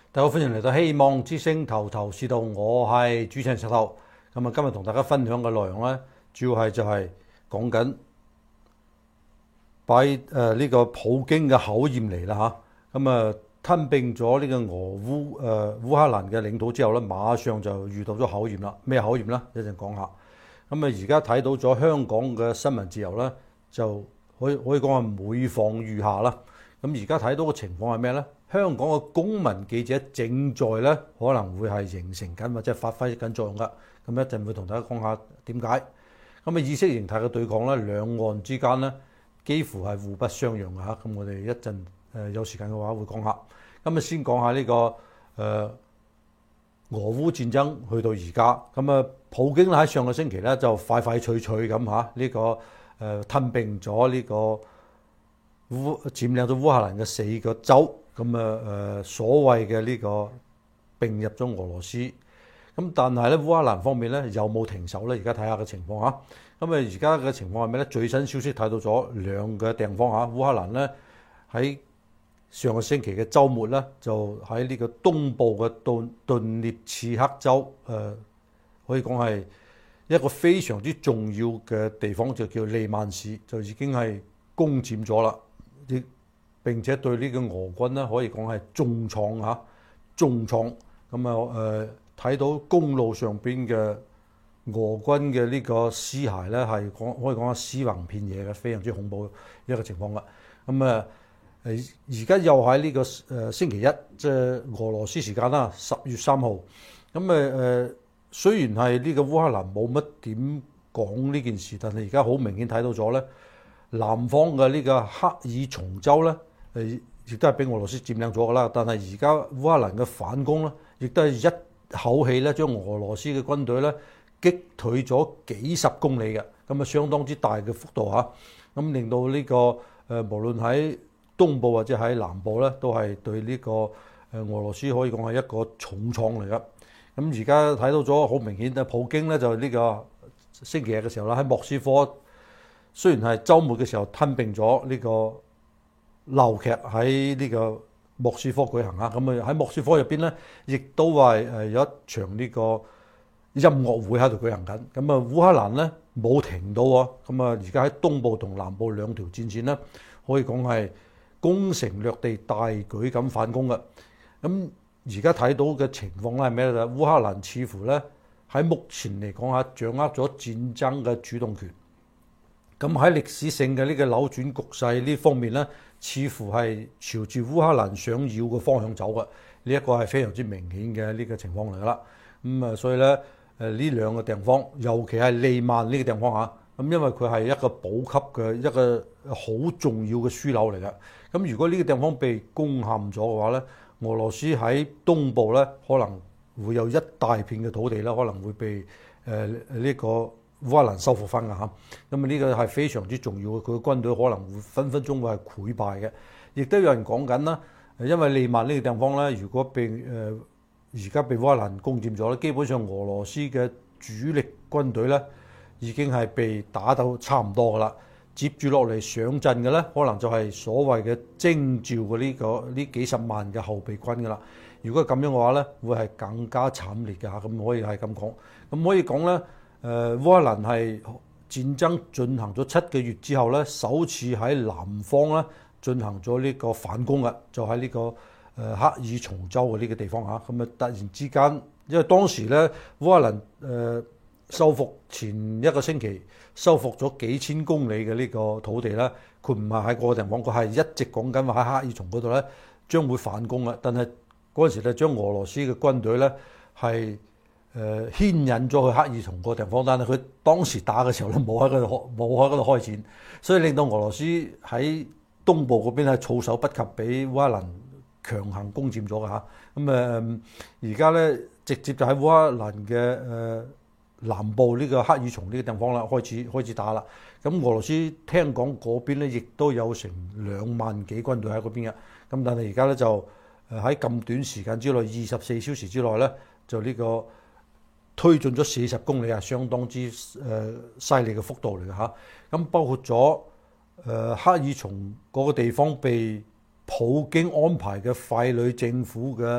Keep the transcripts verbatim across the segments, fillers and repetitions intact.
大家好，歡迎嚟到希望之聲頭頭是道，我係主持人石頭。咁啊，今日同大家分享嘅內容咧，主要係就係講緊擺誒呢個普京嘅考驗嚟啦嚇。咁啊，吞併咗呢個俄烏誒、呃、烏克蘭嘅領土之後咧，馬上就遇到咗考驗啦。咩考驗咧？一陣講下。咁啊，而家睇到咗香港嘅新聞自由咧，就可以可以講係每況愈下啦。咁而家睇到嘅情況係咩咧？香港嘅公民記者正在咧可能會係形成緊或者發揮緊作用㗎。咁一陣會同大家講下點解。咁啊，意識形態嘅對抗咧，兩岸之間咧幾乎係互不相讓㗎嚇。咁我哋一陣誒有時間嘅話會講下。咁啊，先講下呢個誒俄烏戰爭去到而家。咁啊，普京喺上個星期咧就快快脆脆咁嚇呢個誒吞併咗呢個烏佔領咗烏克蘭嘅四個州。咁啊誒所謂嘅呢個並入咗俄羅斯，咁但係咧烏克蘭方面咧有冇停手咧？而家睇下個情況嚇。咁啊而家嘅情況係咩咧？最新消息睇到咗兩個地方嚇，烏克蘭咧喺上個星期嘅週末咧就喺呢個東部嘅頓頓涅茨克州誒、呃，可以講係一個非常之重要嘅地方，就叫利曼市，就已經係攻佔咗啦。亦並且對呢個俄軍咧可以講係重創嚇，重創。咁啊誒睇到公路上邊嘅俄軍嘅呢個屍骸咧係講可以講係屍橫遍野嘅，非常之恐怖一個情況啦。咁啊誒而家又喺呢個誒星期一，即係俄羅斯時間啦，十月三號。咁誒誒雖然係呢個烏克蘭冇乜點講呢件事，但係而家好明顯睇到咗咧，南方嘅呢個克爾松州咧。誒，亦都係俾俄羅斯佔領咗㗎啦。但係而家烏克蘭嘅反攻咧，亦都係一口氣咧將俄羅斯嘅軍隊咧擊退咗幾十公里嘅，咁啊相當之大嘅幅度嚇。咁令到呢個誒無論喺東部或者喺南部咧，都係對呢個誒俄羅斯可以講係一個重創嚟㗎。咁而家睇到咗好明顯啊，普京咧就呢個星期日嘅時候啦，喺莫斯科雖然係週末嘅時候吞併咗呢個流劇喺呢個莫斯科舉行啊，咁啊喺莫斯科入邊咧，亦都係誒有一場呢個音樂會喺度舉行緊。咁啊烏克蘭咧冇停到喎，咁啊而家喺東部同南部兩條戰線咧，可以講係攻城略地，大舉咁反攻嘅。咁而家睇到嘅情況咧係咩咧？烏克蘭似乎咧喺目前嚟講下掌握咗戰爭嘅主動權。咁喺歷史性嘅呢個扭轉局勢呢方面咧，似乎係朝住烏克蘭想要嘅方向走嘅，呢一個係非常之明顯嘅呢個情況嚟噶啦。咁啊，所以咧誒呢兩個地方，尤其係利曼呢個地方嚇，咁因為佢係一個補給嘅一個好重要嘅樞紐嚟嘅。咁如果呢個地方被攻陷咗嘅話咧，俄羅斯喺東部咧可能會有一大片嘅土地咧，可能會被誒呢、呃這個烏克蘭收復翻㗎嚇。咁啊呢個係非常之重要嘅，佢嘅軍隊可能會分分鐘會係潰敗嘅。亦都有人講緊啦，因為利曼呢個地方咧，如果被誒而家被烏克蘭攻佔咗咧，基本上俄羅斯嘅主力軍隊咧已經係被打到差唔多㗎啦。接住落嚟上陣嘅咧，可能就係所謂嘅徵召嘅呢個呢幾十萬嘅後備軍㗎啦。如果咁樣嘅話咧，會係更加慘烈嘅嚇。咁可以係咁講，咁可以講咧。誒烏克蘭係戰爭進行咗七個月之後咧，首次喺南方咧進行咗呢個反攻嘅，就喺呢個誒克爾松州嘅呢個地方嚇。咁啊突然之間，因為當時咧烏克蘭誒收復前一個星期收復咗幾千公里嘅呢個土地咧，佢唔係喺嗰個地方，佢係一直講緊話喺克爾松嗰度咧將會反攻嘅。但係嗰陣時咧將俄羅斯嘅軍隊咧係誒牽引咗去克爾松個地方，但係佢當時打嘅時候咧冇喺嗰度冇喺嗰度開戰，所以令到俄羅斯喺東部嗰邊係措手不及，俾烏克蘭強行攻佔咗㗎嚇。咁誒而家咧直接就喺烏克蘭嘅誒、呃、南部呢個克爾松呢個地方啦，開始開始打啦。咁俄羅斯聽講嗰邊咧亦都有成兩萬幾軍隊喺嗰邊嘅。咁但係而家咧就誒喺咁短時間之內，二十四小時之內咧就呢、這個。推進咗四十公里啊，相當之誒犀利嘅幅度嚟嘅嚇。咁包括咗誒、呃、克爾松嗰個地方被普京安排嘅傀儡政府嘅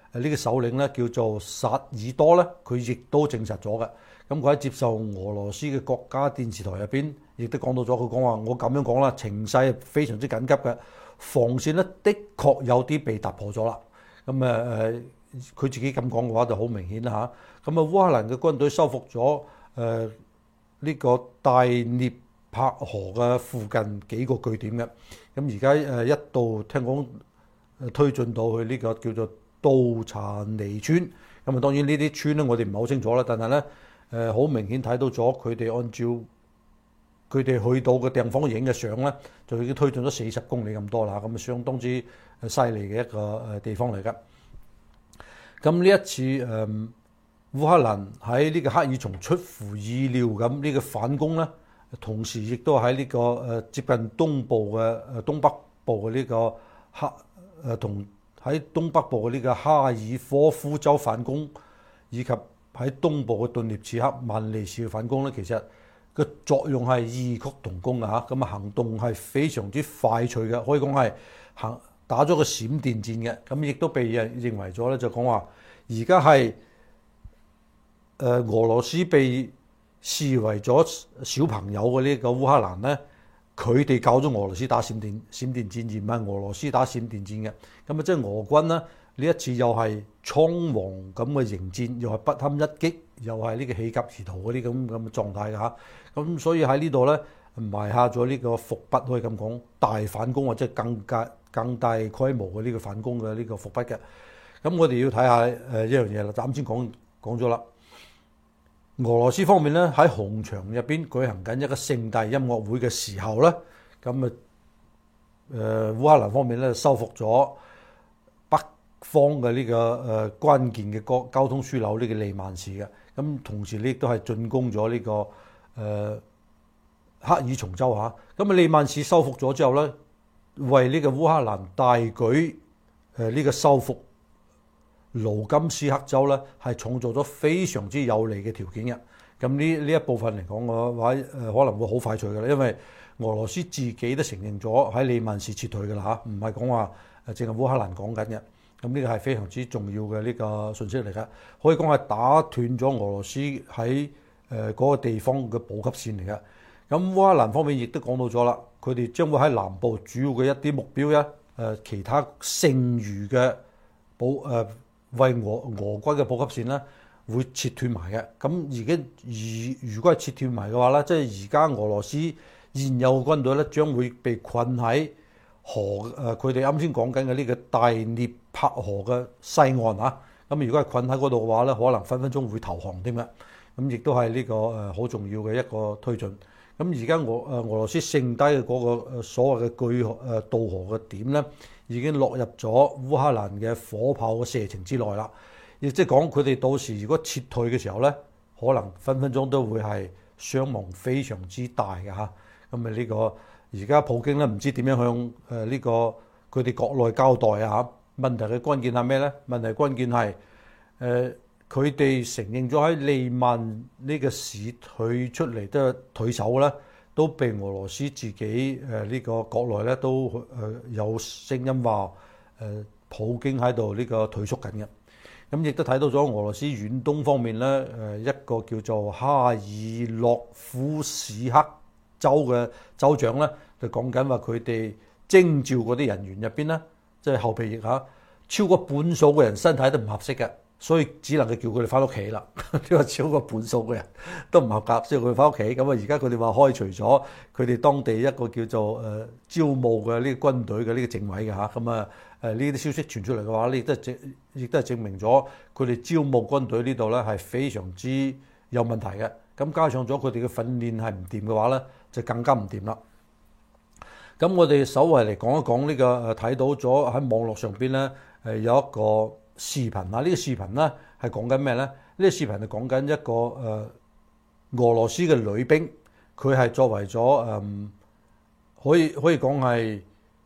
誒呢個首領咧叫做薩爾多咧，佢亦都證實咗嘅。咁佢喺接受俄羅斯嘅國家電視台入邊，亦都講到咗。佢講話：我咁樣講啦，情勢係非常之緊急嘅，防線咧的確有啲被突破咗啦。咁誒誒，佢、呃、自己咁講嘅話就好明顯啦嚇。咁啊，烏克蘭嘅軍隊收復咗誒呢個大涅帕河嘅附近幾個據點嘅。咁而家誒一度聽講誒推進到去呢個叫做杜查尼村。咁啊，當然呢啲村咧我哋唔係好清楚啦，但係咧。誒好、呃、明顯睇到咗，佢哋按照佢哋去到嘅地方影嘅相咧，就已經推進咗四十公里咁多啦，咁啊相當之犀利嘅一個誒地方嚟㗎。咁呢一次誒、呃、烏克蘭喺呢個克爾松出乎意料咁呢個反攻咧，同時亦都喺呢個誒接近東部嘅誒東北部嘅呢個哈誒同喺東北部嘅呢個哈爾科夫州反攻，以及喺東部嘅頓涅茨克、萬利士嘅反攻咧，其實個作用係異曲同工嘅嚇。咁啊行動係非常之快脆嘅，可以講係行打咗個閃電戰嘅。咁亦都被認認為咗咧，就講話而家係誒俄羅斯被視為咗小朋友嘅呢個烏克蘭咧，佢哋教咗俄羅斯打閃電閃電戰，而唔係俄羅斯打閃電戰嘅。咁啊，即係俄軍咧。呢一次又係倉皇咁嘅迎戰，又係不堪一擊，又係呢個棄甲而逃嗰啲咁咁嘅狀態㗎嚇。咁所以喺呢度咧埋下咗呢個伏筆，可以咁講，大反攻或者更加更大規模嘅呢個反攻嘅呢個伏筆嘅。咁我哋要睇下誒一樣嘢啦，啱先講講咗啦。俄羅斯方面咧喺紅場入邊舉行緊一個盛大音樂會嘅時候咧，咁啊誒烏克蘭方面咧收復咗方嘅呢、這個誒、呃、關鍵嘅交交通樞紐呢個利曼市嘅，咁同時呢亦都係進攻咗呢、這個誒、呃、克爾松州嚇，咁啊利曼市收復咗之後咧，為呢個烏克蘭大舉誒呢、呃這個收復盧甘斯克州咧係創造咗非常之有利嘅條件嘅。咁呢呢一部分嚟講嘅話誒可能會好快脆嘅啦，因為俄羅斯自己都承認咗喺利曼市撤退嘅啦嚇，唔係講話誒淨係烏克蘭講緊嘅。咁呢個係非常之重要嘅呢個信息嚟㗎，可以講係打斷咗俄羅斯喺誒嗰個地方嘅補給線嚟㗎。咁烏克蘭方面亦都講到咗啦，佢哋將會喺南部主要嘅一啲目標咧，誒其他剩餘嘅補誒為俄俄軍嘅補給線咧，會切斷埋嘅。咁而家而如果係切斷埋嘅話咧，即係而家俄羅斯現有嘅軍隊咧，將會被困喺河誒，佢哋啱先講緊嘅呢個大涅帕河嘅西岸啊，咁如果係困喺嗰度嘅話咧，可能分分鐘會投降添嘅。咁亦都係呢個誒好重要嘅一個推進。咁而家俄誒俄羅斯剩低嘅嗰個所謂嘅巨誒渡河嘅點咧，已經落入咗烏克蘭嘅火炮嘅射程之內啦。亦即係講佢哋到時如果撤退嘅時候咧，可能分分鐘都會係傷亡非常之大嘅嚇。咁啊呢個。而家普京咧唔知點樣向誒呢個佢哋國內交代啊嚇，問題嘅關鍵係咩咧？問題關鍵係誒佢哋承認咗喺利曼呢個市退出嚟都退守咧，都被俄羅斯自己誒呢、這個國內咧都誒有聲音話誒普京喺度呢個退縮緊嘅。咁亦都睇到咗俄羅斯遠東方面咧誒一個叫做哈爾洛夫史克州嘅州長咧就講緊話佢哋徵召嗰啲人員入邊咧，即係後備役嚇，超過半數嘅人身體都唔合適嘅，所以只能夠叫佢哋翻屋企啦。呢個超過半數嘅人都唔合格，所以佢哋翻屋企。咁啊，而家佢哋話開除咗佢哋當地一個叫做誒、呃、招募嘅呢個軍隊嘅呢個政委嘅嚇。咁啊誒呢啲消息傳出嚟嘅話，呢亦都係證亦都係證明咗佢哋招募軍隊呢度咧係非常之有問題嘅。咁加上咗佢哋嘅訓練係唔掂嘅話咧，就更加唔掂啦。咁我哋稍為嚟講一講呢個誒睇到咗喺網絡上邊咧誒有一個視頻啊，呢個視頻咧係講緊咩咧？呢個視頻係講緊一個誒俄羅斯嘅女兵，佢係作為咗誒可以可以講係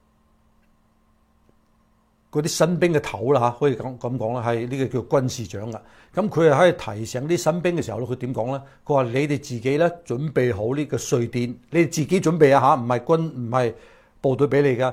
嗰啲新兵嘅頭啦嚇，可以咁咁講啦，係呢個叫軍事長噶。咁佢係喺提醒啲新兵嘅時候咧，佢點講咧？佢話：你哋自己咧準備好呢個瑞典，你哋自己準備啊嚇，唔係軍唔係部隊俾你噶。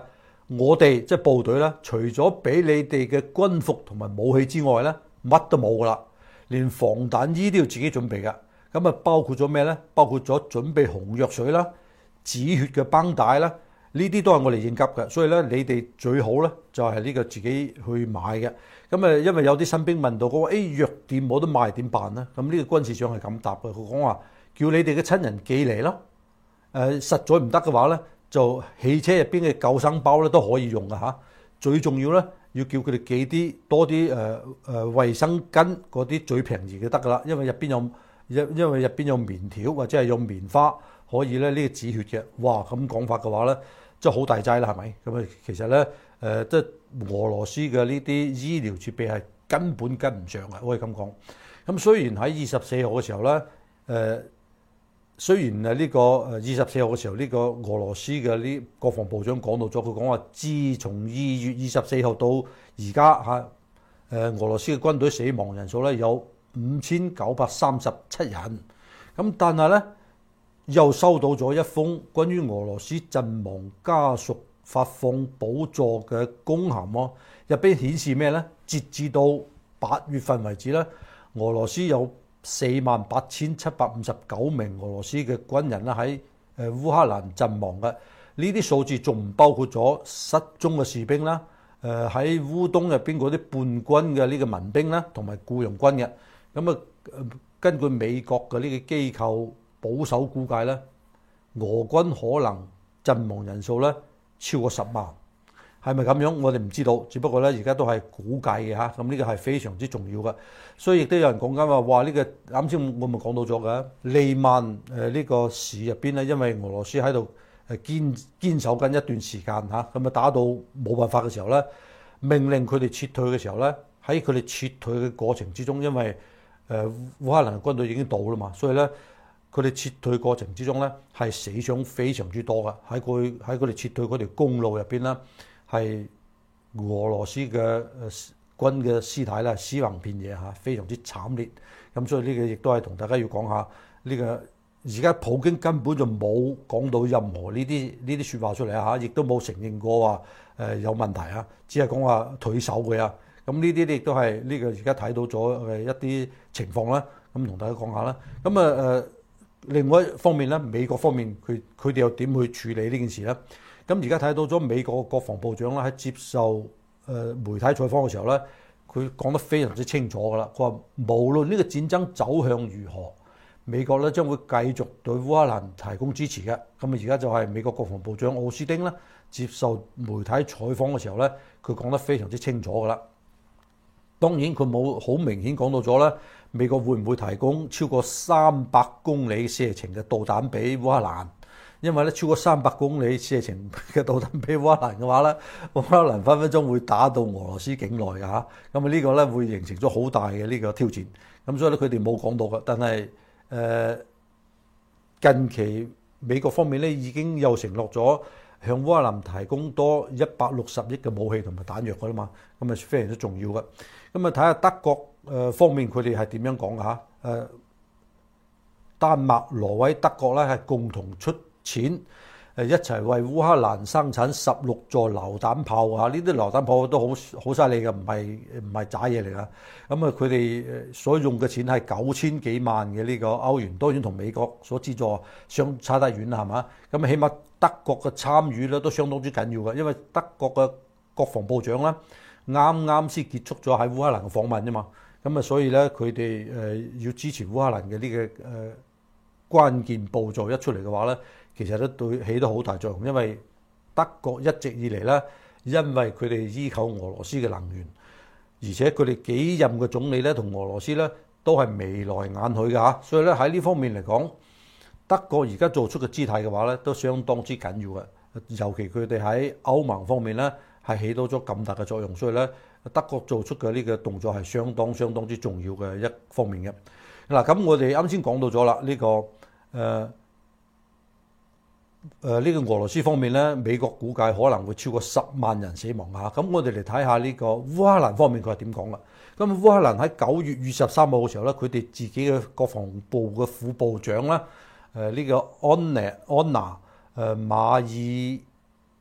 我哋即係部隊咧，除咗俾你哋嘅軍服同埋武器之外咧，乜都冇噶啦，連防彈衣都要自己準備㗎。咁啊，包括咗咩咧？包括咗準備紅藥水啦、止血嘅繃帶啦，呢啲都係我哋應急嘅。所以咧，你哋最好咧就係呢個自己去買嘅。咁啊，因為有啲新兵問到我話：誒藥店冇得賣點辦咧？咁呢個軍事長係咁答嘅，佢講話叫你哋嘅親人寄嚟咯。誒，實在唔得嘅話咧，就汽車入邊嘅救生包咧都可以用嘅嚇。最重要咧，要叫佢哋寄啲多啲誒誒衛生巾嗰啲最便宜嘅得㗎啦，因為入邊有因因為入邊有棉條或者係有棉花可以咧呢個止血嘅。哇，咁講法嘅話咧，真係好大劑啦，係咪？咁啊，其實咧誒，即係俄羅斯嘅呢啲醫療設備係根本跟唔上嘅，可以咁講。咁雖然喺二十四號嘅時候咧，誒、呃。雖然誒呢個誒二十四號嘅時候，呢個俄羅斯嘅呢國防部長講到咗，佢講話自從二月二十四號到而家嚇，誒俄羅斯嘅軍隊死亡人數咧有五千九百三十七人。咁但係咧又收到咗一封關於俄羅斯陣亡家屬發放補助嘅公函喎，入邊顯示咩咧？截至到八月份為止咧，俄羅斯有四萬八千七百五十九名俄羅斯嘅軍人啦喺誒烏克蘭陣亡嘅，呢啲數字仲唔包括咗失蹤嘅士兵啦，誒喺烏東入邊嗰啲叛軍嘅呢個民兵啦，同埋僱傭軍嘅。咁啊，根據美國嘅呢個機構保守估計咧，俄軍可能陣亡人數咧超過十萬。係咪咁樣？我哋唔知道，只不過咧而家都係估計嘅嚇。咁呢個係非常之重要嘅，所以亦都有人講緊話，哇！呢個啱先我咪講到咗嘅利曼誒呢個市入邊咧，因為俄羅斯喺度誒堅堅守緊一段時間嚇，咁啊打到冇辦法嘅時候咧，命令佢哋撤退嘅時候咧，喺佢哋撤退嘅過程之中，因為誒烏克蘭軍隊已經到啦嘛，所以咧佢哋撤退過程之中咧係死傷非常之多嘅，喺佢喺佢哋撤退嗰條公路入邊啦。係俄羅斯嘅誒軍嘅屍體咧，屍橫遍野嚇，非常之慘烈。咁所以呢個亦都係同大家要講下呢個。而家普京根本就冇講到任何呢啲呢啲説話出嚟啊嚇，亦都冇承認過話誒有問題啊，只係講話退守嘅啊。咁呢啲亦都係呢個而家睇到咗嘅一啲情況啦。咁同大家講下啦。咁啊誒，另外一方面咧，美國方面佢佢哋又點去處理呢件事咧？咁而家睇到咗美國國防部長咧喺接受誒媒體採訪嘅時候咧，佢講得非常之清楚㗎啦。佢話無論呢個戰爭走向如何，美國咧將會繼續對烏克蘭提供支持嘅。咁啊而家就係美國國防部長奧斯汀咧接受媒體採訪嘅時候咧，佢講得非常之清楚㗎啦。當然佢冇好明顯講到咗咧，美國會唔會提供超過三百公里射程嘅導彈俾烏克蘭？因為咧超過三百公里射程嘅導彈俾烏克蘭嘅話咧，烏克蘭分分鐘會打到俄羅斯境內嘅嚇。咁啊呢個咧會形成咗好大嘅呢個挑戰。咁所以咧佢哋冇講到嘅，但係誒、呃、近期美國方面咧已經又承諾咗向烏克蘭提供多一百六十億嘅武器同埋彈藥㗎啦嘛。咁啊非常之重要嘅。咁啊睇下德國誒方面佢哋係點樣講嘅嚇？誒丹麥、挪威、德國咧係共同出錢誒一齊為烏克蘭生產十六座榴彈炮啊！呢啲榴彈炮都好好犀利嘅，唔係唔係渣嘢嚟噶。咁啊，佢哋所用嘅錢係九千幾萬嘅呢個歐元，當然同美國所資助相差得遠啦，係嘛？咁起碼德國嘅參與咧都相當之緊要嘅，因為德國嘅國防部長咧啱啱先結束咗喺烏克蘭嘅訪問啫嘛。咁啊，所以咧佢哋誒要支持烏克蘭嘅呢個誒關鍵步驟一出嚟嘅話咧。其實都對起到好大作用，因為德國一直以嚟咧，因為佢哋依靠俄羅斯嘅能源，而且佢哋幾任嘅總理咧同俄羅斯咧都係眉來眼去嘅嚇，所以咧喺呢方面嚟講，德國而家做出嘅姿態嘅話咧，都相當之緊要嘅。尤其佢哋喺歐盟方面咧係起到咗咁大嘅作用，所以咧德國做出嘅呢個動作係相當相當之重要嘅一方面嘅。嗱，咁我哋啱先講到咗啦，呢個誒。呃誒呢、呃這個俄羅斯方面咧，美國估計可能會超過十萬人死亡嚇。咁我哋嚟睇下呢個烏克蘭方面佢係點講啦。咁烏克蘭喺九月二十三號嘅時候咧，佢哋自己嘅國防部嘅副部長啦，誒、呃、呢、這個安妮安娜誒馬爾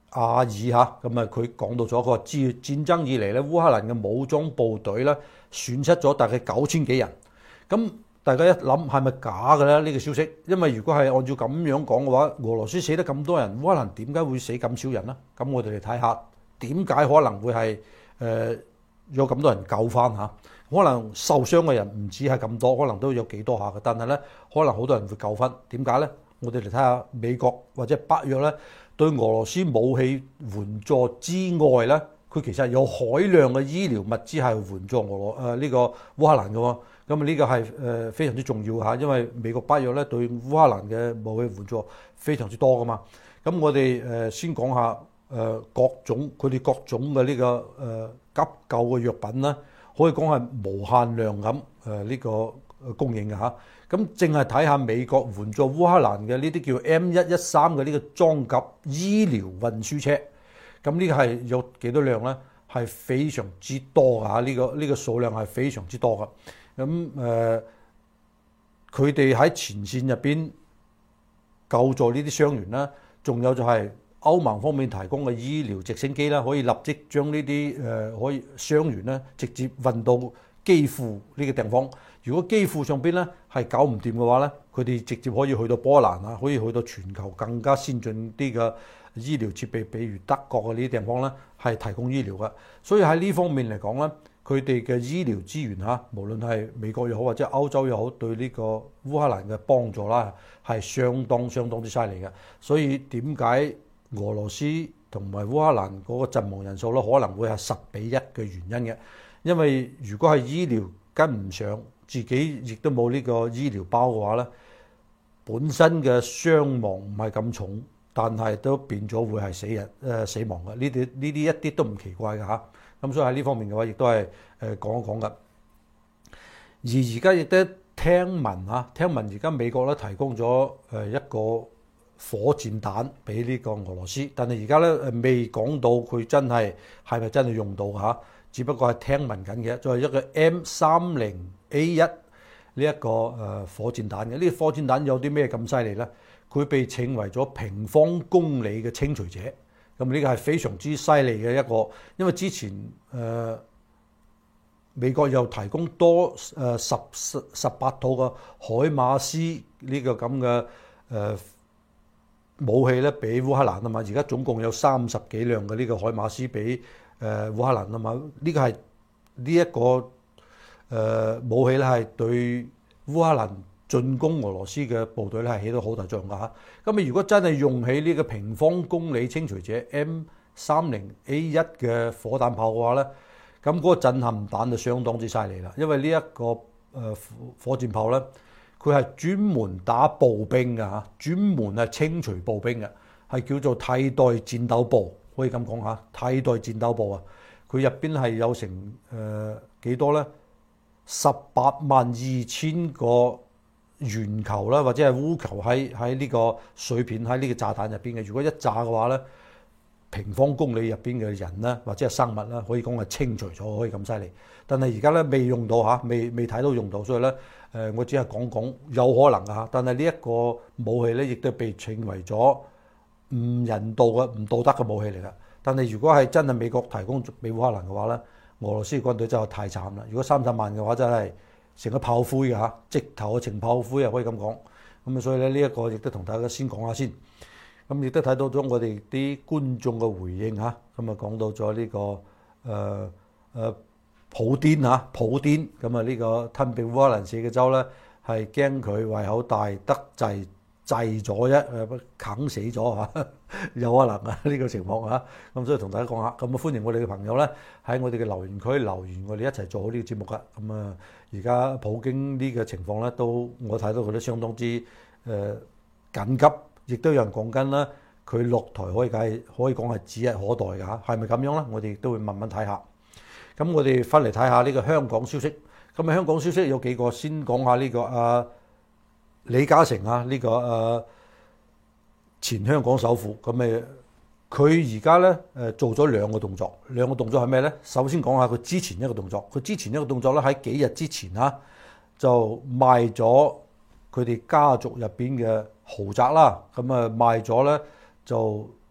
亞爾嚇，咁啊佢講到咗，佢話自戰爭以嚟咧，烏克蘭嘅武裝部隊咧損失咗大概九千幾人。咁大家一諗係咪假嘅咧？呢個消息，因為如果係按照咁樣講嘅話，俄羅斯死得咁多人，烏克蘭點解會死咁少人呢？咁我哋嚟睇下點解可能會係誒、呃、有咁多人救翻嚇？可能受傷嘅人唔止係咁多，可能都有幾多下嘅，但係咧可能好多人會救翻。點解咧？我哋嚟睇下美國或者北約咧對俄羅斯武器援助之外咧，佢其實有海量嘅醫療物資係援助俄羅誒呢個烏克蘭嘅喎。咁啊呢個係誒非常之重要嚇，因為美國北約咧對烏克蘭嘅武器援助非常之多噶嘛。咁我哋誒先講下誒各種佢哋各種嘅呢個誒急救嘅藥品啦，可以講係無限量咁誒呢個供應嘅嚇。咁淨係睇下美國援助烏克蘭嘅呢啲叫 M 一一三嘅呢個裝甲醫療運輸車，咁呢個係有幾多量咧？係非常之多㗎，呢個呢個數量係非常之多㗎。咁誒，佢哋喺前線入邊救助呢啲傷員啦，仲有就係歐盟方面提供嘅醫療直升機啦，可以立即將呢啲誒可以傷員咧直接運到基輔呢個地方。如果基輔上邊咧係搞唔掂嘅話咧，佢哋直接可以去到波蘭啊，可以去到全球更加先進啲嘅醫療設備，比如德國嘅呢啲地方咧係提供醫療嘅。所以喺呢方面嚟講咧，佢哋嘅醫療資源嚇，無論係美國又好或者歐洲又好，對呢個烏克蘭嘅幫助啦係相當相當之犀利嘅。所以點解俄羅斯同埋烏克蘭嗰個陣亡人數咧可能會係十比一嘅原因嘅？因為如果係醫療跟唔上，自己亦都冇呢個醫療包嘅話咧，本身嘅傷亡唔係咁重，但係都變咗會係死人誒、呃、死亡嘅。呢啲呢啲一啲都唔奇怪嘅嚇。咁所以喺呢方面嘅話，亦都係誒講一講嘅。而而家亦都聽聞嚇，聽聞而家美國咧提供咗誒一個火箭彈俾呢個俄羅斯，但係而家咧誒未講到佢真係係咪真係用到嚇，只不過係聽聞緊嘅。再係一個 M 三零 A 一呢一個誒火箭彈嘅，呢個火箭彈有啲咩咁犀利咧？佢被稱為咗平方公里嘅清除者。咁呢個係非常之犀利嘅一個，因為之前誒、呃、美國又提供多誒、呃、十十十八套嘅海馬斯呢個咁嘅誒武器咧，俾烏克蘭啊嘛。而家總共有三十幾輛嘅呢個海馬斯俾誒烏克蘭啊嘛。呢、這個係呢一個誒、呃、武器咧，係對烏克蘭進攻俄羅斯嘅部隊咧係起到好大作用㗎嚇。咁啊，如果真係用起呢個平方公里清除者 M 三零 A 一嘅火彈炮嘅話咧，咁嗰個震撼彈就相當之犀利啦。因為呢一個誒火箭炮咧，佢係專門打步兵㗎嚇，專門係清除步兵嘅，係叫做替代戰鬥部，可以咁講嚇。替代戰鬥部啊，佢入邊係有成誒幾多咧？十八萬二千個圓球啦，或者係烏球喺喺呢個碎片喺呢個炸彈入邊嘅。如果一炸嘅話咧，平方公里入邊嘅人咧，或者係生物啦，可以講係清除咗，可以咁犀利。但係而家咧未用到嚇，未未睇到用到，所以咧誒，我只係講講有可能嚇。但係呢一個武器咧，亦都被稱為咗唔人道嘅、唔道德嘅武器嚟㗎。但係如果係真係美國提供俾烏克蘭嘅話咧，俄羅斯軍隊真係太慘啦。如果三十萬嘅話，真係〜成個炮灰嘅嚇，直頭嘅呈炮灰啊，可以咁講。咁啊，所以咧呢一個亦都同大家先講下先。咁亦都睇到咗我哋啲觀眾嘅回應嚇。咁啊講到咗呢、這個誒誒、呃呃、普甸嚇，普甸咁啊呢個吞併烏克蘭四個州咧，係驚佢胃口大得滯滯咗一誒啃死咗嚇，有可能啊呢個情況嚇。咁所以同大家講下，咁啊歡迎我哋嘅朋友咧喺我哋嘅留言區留言，我哋一齊做好呢個節目噶。咁啊〜而家普京呢個情況咧，都我睇到佢都相當之誒、呃、緊急，亦都有人講緊啦。佢落台可以計可以講係指日可待㗎嚇，係咪咁樣咧？我哋都會慢慢睇下。咁我哋翻嚟睇下呢個香港消息。咁啊，香港消息有幾個，先講下呢、這個啊李嘉誠啊，呢、這個啊前香港首富。咁誒，佢而家咧誒做咗兩個動作，兩個動作係咩咧？首先講下佢之前一個動作，佢之前一個動作咧喺幾日之前啊，就賣咗佢哋家族入邊嘅豪宅啦。咁啊賣咗咧就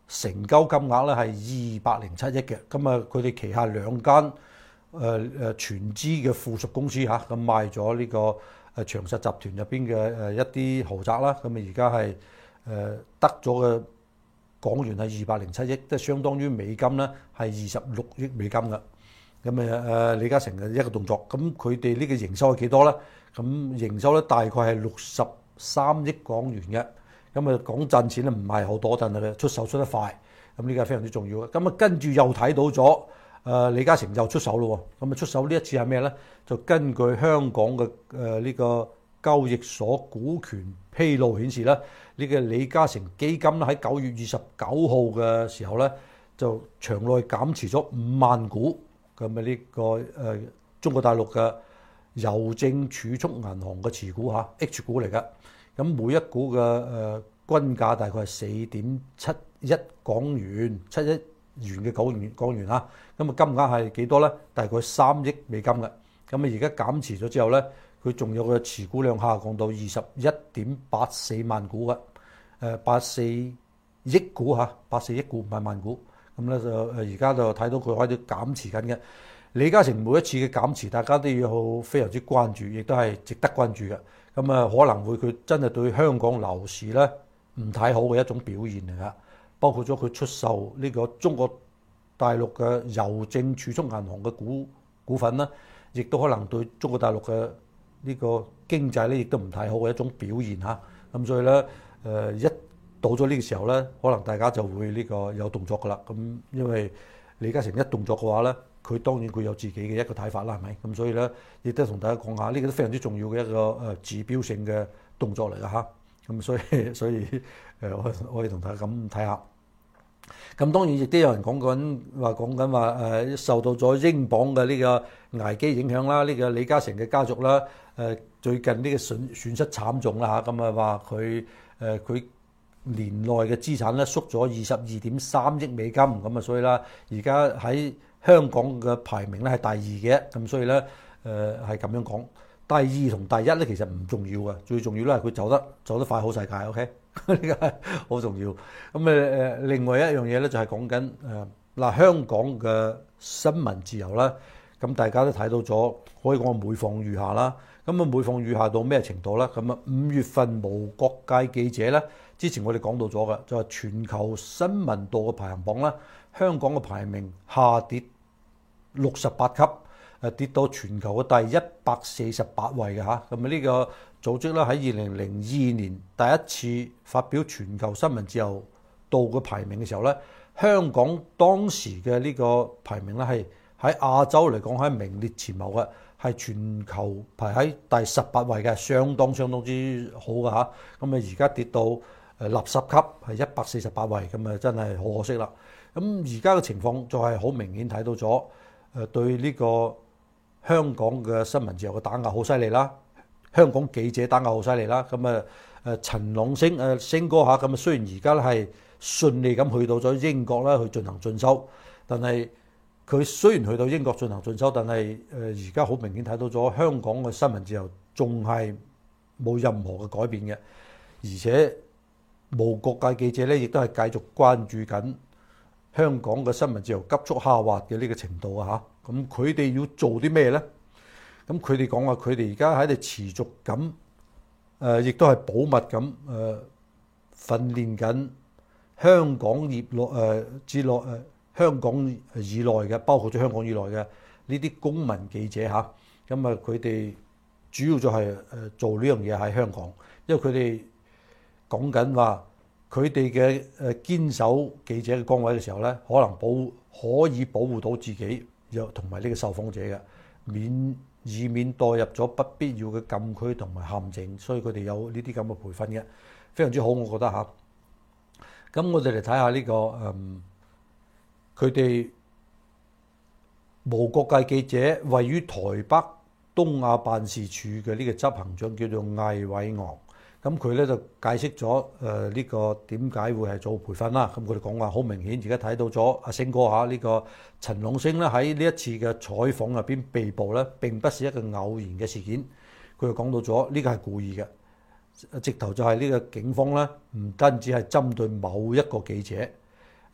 成交金額咧係二百零七億嘅。咁啊，佢哋旗下兩間誒誒全資嘅附屬公司嚇，咁賣咗呢個誒長實集團入邊嘅誒一啲豪宅啦。咁啊，而家係誒得咗嘅港元係二百零七億，即係相當於美金咧係二十六億美金㗎。咁啊誒李嘉誠嘅一個動作，咁佢哋呢個營收係幾多咧？咁營收咧大概係六十三億港元嘅。咁啊講賺錢咧唔係好多，但係出手出得快，咁呢個係非常之重要嘅。咁啊跟住又睇到咗誒李嘉誠又出手咯喎。咁啊出手呢一次係咩咧？就根據香港嘅誒呢個交易所股權披露顯示咧，呢個李嘉誠基金咧喺九月二十九號嘅時候咧，就場內減持咗五萬股。咁啊呢個誒中國大陸嘅郵政儲蓄銀行嘅持股嚇 H 股嚟㗎。咁每一股嘅誒均價大概係四點七一港元，七一元嘅九元港元啦。咁啊金額係幾多咧？大概三億美金嘅。咁啊而家減持咗之後咧，佢仲有個持股量下降到二十一點八四萬股嘅，誒八四億股嚇，八四億股唔係萬股。咁咧就誒而家就睇到佢開始減持緊嘅。李嘉誠每一次嘅減持，大家都要非常之關注，亦都係值得關注嘅。咁啊可能會佢真係對香港樓市咧唔睇好嘅一種表現嚟㗎。包括咗佢出售呢個中國大陸嘅郵政儲蓄銀行嘅股股份啦，亦都可能對中國大陸嘅呢個經濟咧亦都唔睇好嘅一種表現嚇。咁所以咧誒一到咗呢個時候咧，可能大家就會呢個有動作㗎啦。咁因為李嘉誠一動作嘅話咧，佢當然佢有自己嘅一個睇法啦，係咪？咁所以咧，亦都同大家講下，呢個都非常之重要嘅一個誒指標性嘅動作嚟㗎嚇。咁所以所以誒，我我哋同大家咁睇下。咁當然亦都有人講緊話講緊話誒，受到咗英鎊嘅呢個危機影響啦，呢個李嘉誠嘅家族啦誒，最近呢個損損失慘重啦嚇。咁啊話佢誒佢年內嘅資產咧縮咗二十二點三億美金，咁啊所以啦，而家喺香港嘅排名咧係第二嘅，咁所以咧誒係咁樣講。第二同第一咧其實唔重要嘅，最重要咧係佢走得走得快好世界 ，OK 呢個係好重要。咁誒誒，另外一樣嘢咧就係講緊誒嗱香港嘅新聞自由啦，咁大家都睇到咗，可以講每況愈下啦。咁啊每況愈下到咩程度咧？咁啊五月份無國界記者咧，之前我哋講到咗嘅，就係全球新聞度嘅排行榜啦，香港嘅排名下跌六十八級。誒跌到全球嘅第一百四十八位嘅嚇，咁啊呢個組織咧喺二零零二年第一次發表全球新聞自由度嘅排名嘅時候咧，香港當時嘅呢個排名咧係喺亞洲嚟講係名列前茅嘅，係全球排喺第十八位嘅，相當相當之好嘅嚇。咁啊而家跌到誒垃圾級係一百四十八位，咁啊真係好可惜啦。咁而家嘅情況就係好明顯睇到咗誒對呢個香港嘅新聞自由嘅打壓好犀利啦，香港記者打壓好犀利啦。咁啊誒陳朗昇誒昇哥嚇，咁啊雖然而家咧係順利咁去到咗英國啦去進行進修，但係佢雖然去到英國進行進修，但係誒而家好明顯睇到咗香港嘅新聞自由仲係冇任何嘅改變嘅，而且無國界記者咧亦都係繼續關注緊香港嘅新聞自由急速下滑嘅呢個程度啊嚇。咁佢哋要做啲咩咧？咁佢哋講話，佢哋而家喺度持續咁，誒亦都係保密咁，誒訓練緊香港業內誒之內誒香港以內嘅，包括咗香港以內嘅呢啲公民記者嚇。咁啊，佢哋主要就係誒做呢樣嘢喺香港，因為佢哋講緊話，佢哋嘅誒堅守記者嘅崗位嘅時候咧，可能保可以保護到自己。有同埋呢個受訪者嘅，免以免墮入咗不必要嘅禁區同埋陷阱，所以佢哋有呢啲咁嘅培訓嘅，非常之好，我覺得嚇。咁我哋嚟睇下呢個嗯，佢哋無國界記者位於台北東亞辦事處嘅呢個執行長叫做魏偉昂。咁佢咧就解釋咗誒呢個點解會係做培訓啦。咁佢哋講話好明顯，而家睇到咗阿昇哥嚇呢個陳朗昇咧喺呢一次嘅採訪入邊被捕咧，並不是一個偶然嘅事件。佢就講到咗呢個係故意嘅，直頭就係呢個警方咧唔單止係針對某一個記者，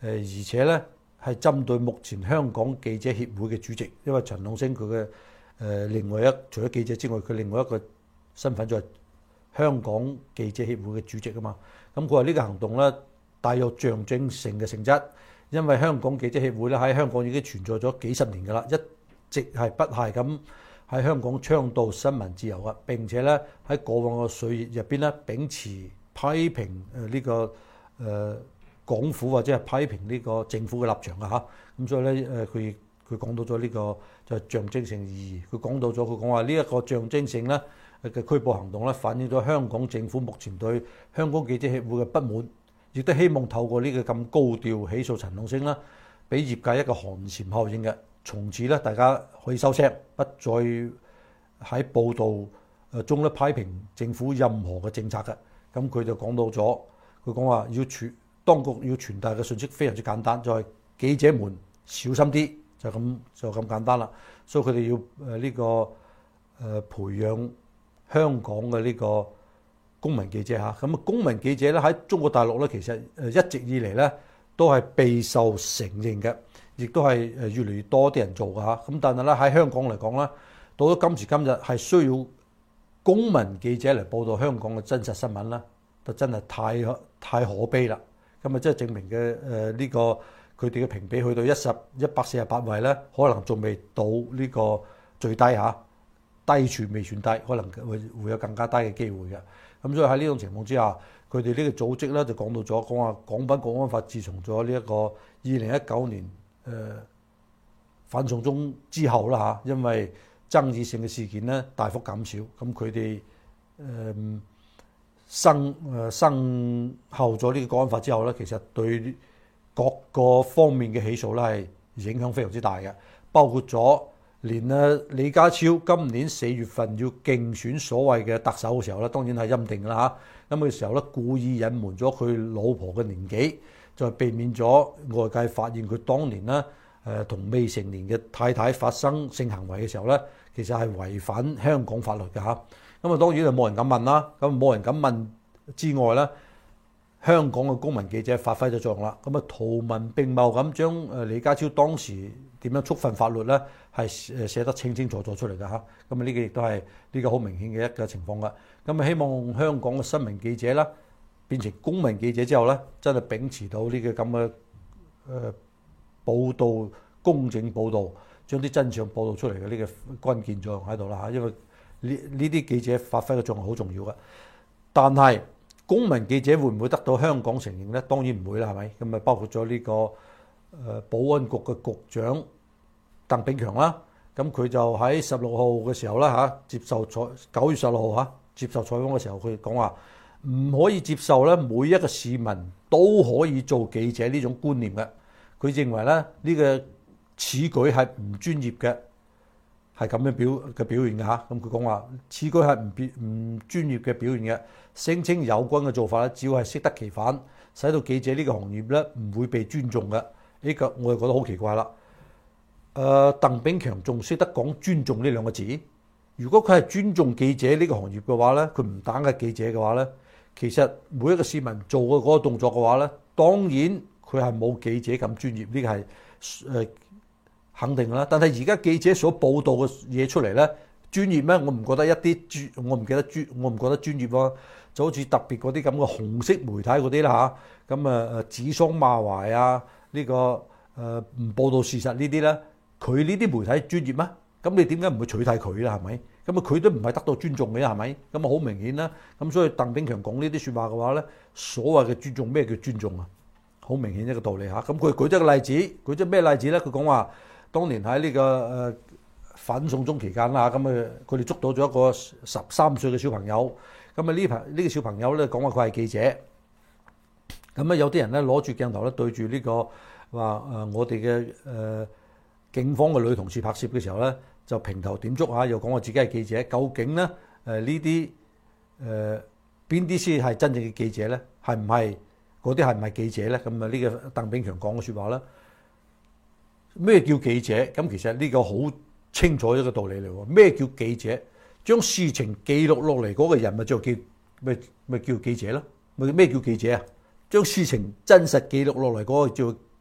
而且咧係針對目前香港記者協會嘅主席，因為陳龍星佢嘅誒另外一除咗記者之外，佢另外一個身份就係香港記者協會嘅主席啊嘛。咁佢話呢個行動咧帶有象徵性嘅性質，因為香港記者協會咧喺香港已經存在咗幾十年㗎啦，一直係不懈咁喺香港倡導新聞自由嘅，並且咧喺過往嘅歲月入邊咧秉持批評誒呢個誒港府或者係批評呢個政府嘅立場嘅嚇。咁所以咧誒佢佢講到咗呢個就係象徵性意義。佢講到咗佢講話呢一個象徵性咧嘅拘捕行動咧，反映咗香港政府目前對香港記者協會嘅不滿，亦都希望透過呢個咁高調起訴陳龍星啦，俾業界一個寒蟬效應嘅。從此咧，大家可以收聲，不再喺報導中咧批評政府任何嘅政策嘅。咁佢就講到咗，佢講話要傳當局要傳達嘅信息非常之簡單，就係記者們小心啲，就咁就咁簡單啦。所以佢哋要誒呢個誒培養香港嘅呢個公民記者嚇。咁啊，公民記者咧喺中國大陸咧，其實誒一直以嚟咧都係備受承認嘅。亦都係誒越嚟越多啲人做㗎嚇，咁但係咧喺香港嚟講咧，到咗今時今日係需要公民記者嚟報導香港嘅真實新聞啦，就真係太太可悲啦。咁啊，即係證明嘅誒呢個佢哋嘅評比去到一十一百四十八位咧，可能仲未到呢個最低嚇，低處未算低，可能會會有更加低嘅機會嘅。咁所以喺呢種情況之下，佢哋呢個組織咧就講到咗，講話《港版國安法》自從咗呢一個二零一九年。誒、呃、反送中之後啦嚇，因為爭議性嘅事件咧大幅減少，咁佢哋誒生誒生後咗呢個國安法之後咧，其實對各個方面嘅起訴咧係影響非常之大嘅，包括咗連啊李家超今年四月份要競選所謂嘅特首嘅時候咧，當然係欽定㗎啦嚇，咁嘅時候咧故意隱瞞咗佢老婆嘅年紀。就避免咗外界發現佢當年咧誒同未成年嘅太太發生性行為嘅時候咧，其實係違反香港法律嘅嚇。咁啊當然就冇人敢問啦。咁冇人敢問之外咧，香港嘅公民記者發揮咗作用啦。咁啊圖文並茂咁將誒李家超當時點樣觸犯法律咧，係誒寫得清清楚楚出嚟嘅嚇。咁啊呢個亦都係呢個好明顯嘅一個情況㗎。咁啊希望香港嘅新聞記者啦，變成公民記者之後咧，真係秉持到呢個咁嘅誒報導公正報導，將啲真相報導出嚟嘅呢個關鍵作用喺度啦嚇。因為呢呢啲記者發揮嘅作用好重要嘅。但係公民記者會唔會得到香港承認咧？當然唔會啦，係咪？咁啊包括咗呢個誒保安局嘅局長鄧炳強啦，咁佢就喺十六號嘅時候啦嚇，接受採九月十六號嚇接受採訪嘅時候，佢講話，唔可以接受咧，每一個市民都可以做記者呢種觀念嘅。佢認為咧呢個此舉係唔專業嘅，係咁樣表嘅表現嘅嚇。咁佢講話此舉係唔別唔專業嘅表現嘅，聲稱有關嘅做法咧，只要係適得其反，使到記者呢個行業咧唔會被尊重嘅。呢個我就覺得好奇怪啦。誒、呃，鄧炳強仲識得講尊重呢兩個字。如果佢係尊重記者呢個行業嘅話咧，佢唔打壓記者嘅話咧。其實每一個市民做嘅嗰個動作嘅話咧，當然佢係冇記者咁專業，呢個係誒肯定啦。但係而家記者所報導嘅嘢出嚟咧，專業咩？我唔覺得一啲專，我唔記得專，我唔覺得專業咯。就好似特別嗰啲咁嘅紅色媒體嗰啲啦嚇，咁啊誒指桑罵槐啊，呢個誒唔報導事實呢啲咧，佢呢啲媒體專業咩？咁你點解唔會取締佢啦？係咪？咁啊，佢都唔係得到尊重嘅，係咪？咁啊，好明顯啦。咁所以鄧炳強講呢啲説話嘅話咧，所謂嘅尊重，咩叫尊重啊？好明顯一個道理嚇。咁佢舉咗個例子，舉咗咩例子咧？佢講話當年喺呢個誒反送中期間啦，咁啊佢哋捉到咗一個十三歲嘅小朋友。咁啊呢排呢個小朋友咧講話佢係記者。咁啊有啲人咧攞住鏡頭咧對住呢個話誒我哋嘅誒警方嘅女同事拍攝嘅時候咧，就評頭點足嚇，又講我自己係記者。究竟咧誒呢啲誒邊啲先係真正嘅記者咧？係唔係嗰啲係唔係記者咧？咁啊呢個鄧炳強講嘅説話啦。咩叫記者？咁其實呢個好清楚一個道理嚟喎。咩叫記者？將事情記錄落嚟嗰個人咪就叫咪咪叫記者咯。咪咩叫記者啊？將事情真實記錄落嚟嗰個叫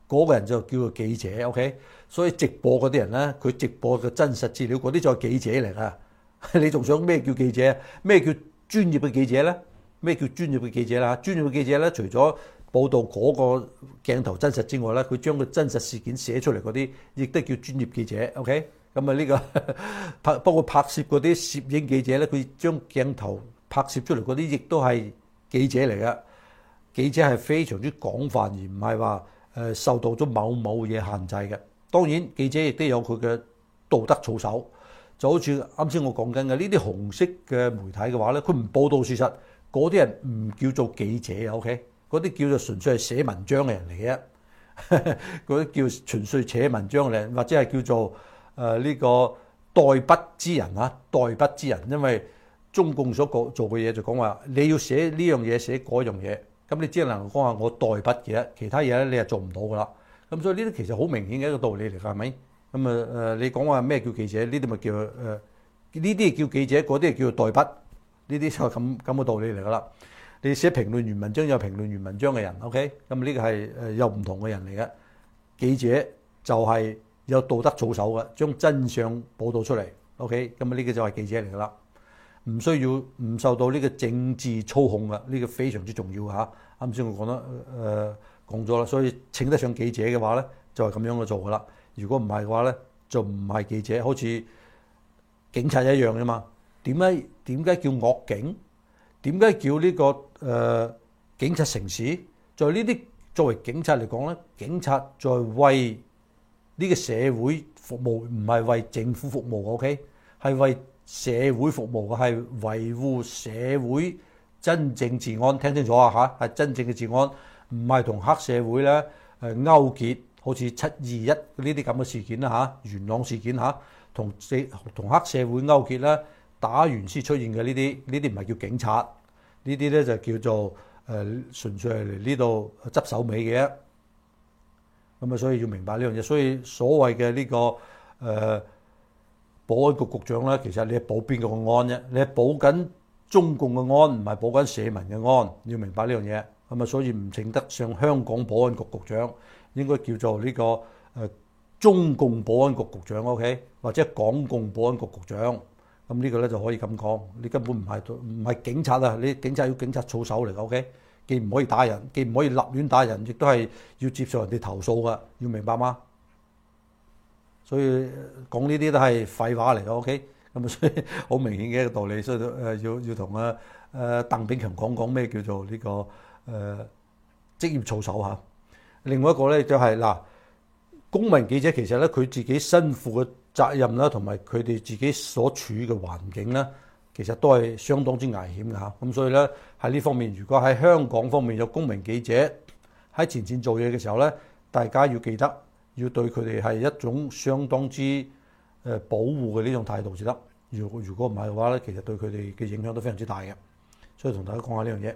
嗰個人就叫做記者 ，OK？ 所以直播嗰啲人咧，佢直播嘅真實資料嗰啲就係記者嚟噶。你仲想咩叫記者？咩叫專業嘅記者咧？咩叫專業嘅記者啦？專業嘅記者咧，除咗報導嗰個鏡頭真實之外咧，佢將個真實事件寫出嚟嗰啲，亦都叫專業記者。OK？ 咁啊呢個拍包括拍攝嗰啲攝影記者咧，佢將鏡頭拍攝出嚟嗰啲，亦都係記者嚟嘅。記者係非常之廣泛，而唔係話誒受到咗某某嘢限制嘅。當然，記者亦都有佢嘅道德操守，就好似啱先我講緊嘅呢啲紅色嘅媒體嘅話咧，佢唔報導事實，嗰啲人唔叫做記者啊。OK， 嗰啲叫做純粹係寫文章嘅人嚟嘅，嗰啲叫純粹寫文章嘅人，或者係叫做誒呢、呃這個代筆之人啊，代筆之人，因為中共所做嘅嘢就講話你要寫呢樣嘢，寫嗰樣嘢。咁你只能講話我代筆嘅，其他嘢咧你係做唔到噶啦。咁所以呢啲其實好明顯嘅一個道理嚟㗎，係咪？咁啊誒，你講話咩叫記者？呢啲咪叫誒？呢啲係叫記者，嗰啲係叫代筆。呢啲就係咁咁嘅道理嚟㗎啦。你寫評論員文章有評論員文章嘅人 ，OK？ 咁呢個係誒有唔同嘅人嚟嘅。記者就係有道德操守嘅，將真相報導出嚟 ，OK？ 咁啊呢個就係記者嚟㗎啦。唔需要唔受到呢個政治操控嘅，呢、這個非常之重要嚇。啱先我講得誒講咗啦，所以稱得上記者嘅話咧，就係、是、咁樣去做噶啦。如果唔係嘅話咧，就唔係記者，好似警察一樣啫嘛。點解點解叫惡警？點解叫呢、這個誒、呃、警察城市？在呢啲作為警察嚟講咧，警察在為呢個社會服務，唔係為政府服務 ，OK？ 係為社會服務嘅，係維護社會真正治安，聽清楚啊嚇，係真正嘅治安，唔係同黑社會咧誒勾結，好似七二一呢啲咁嘅事件啦嚇，元朗事件嚇，同社同黑社會勾結啦，打完先出現嘅呢啲，呢啲唔係叫警察，呢啲咧就叫做誒、呃、純粹係嚟呢度執手尾嘅。咁啊，所以要明白呢樣嘢，所以所謂嘅呢、這個誒。呃保安局局長咧，其實你係保邊個嘅安啫？你係保緊中共嘅安，唔係保緊社民嘅安。要明白呢樣嘢。咁啊，所以唔稱得上香港保安局局長，應該叫做呢、這個誒、呃、中共保安局局長 ，OK？ 或者港共保安局局長。咁呢個咧就可以咁講，你根本唔係唔係警察啊！你警察要警察操守嚟嘅 ，OK？ 既唔可以打人，既唔可以立亂打人，亦都係要接受人哋投訴㗎。要明白嗎？所以講呢啲都係廢話嚟嘅 ，OK？ 咁啊，所以好明顯嘅一個道理，所以誒要要同啊誒鄧炳強講講咩叫做呢、這個誒、呃、職業操守嚇。另外一個咧就係、是、嗱，公民記者其實咧佢自己身負嘅責任啦，同埋佢哋自己所處嘅環境咧，其實都係相當之危險嘅嚇。咁所以咧喺呢方面，如果喺香港方面有公民記者喺前線做嘢嘅時候咧，大家要記得。要對佢哋係一種相當之誒保護嘅呢種態度先得。如果如果唔係嘅話咧，其實對佢哋嘅影響都非常之大嘅。所以同大家講下呢樣嘢。誒、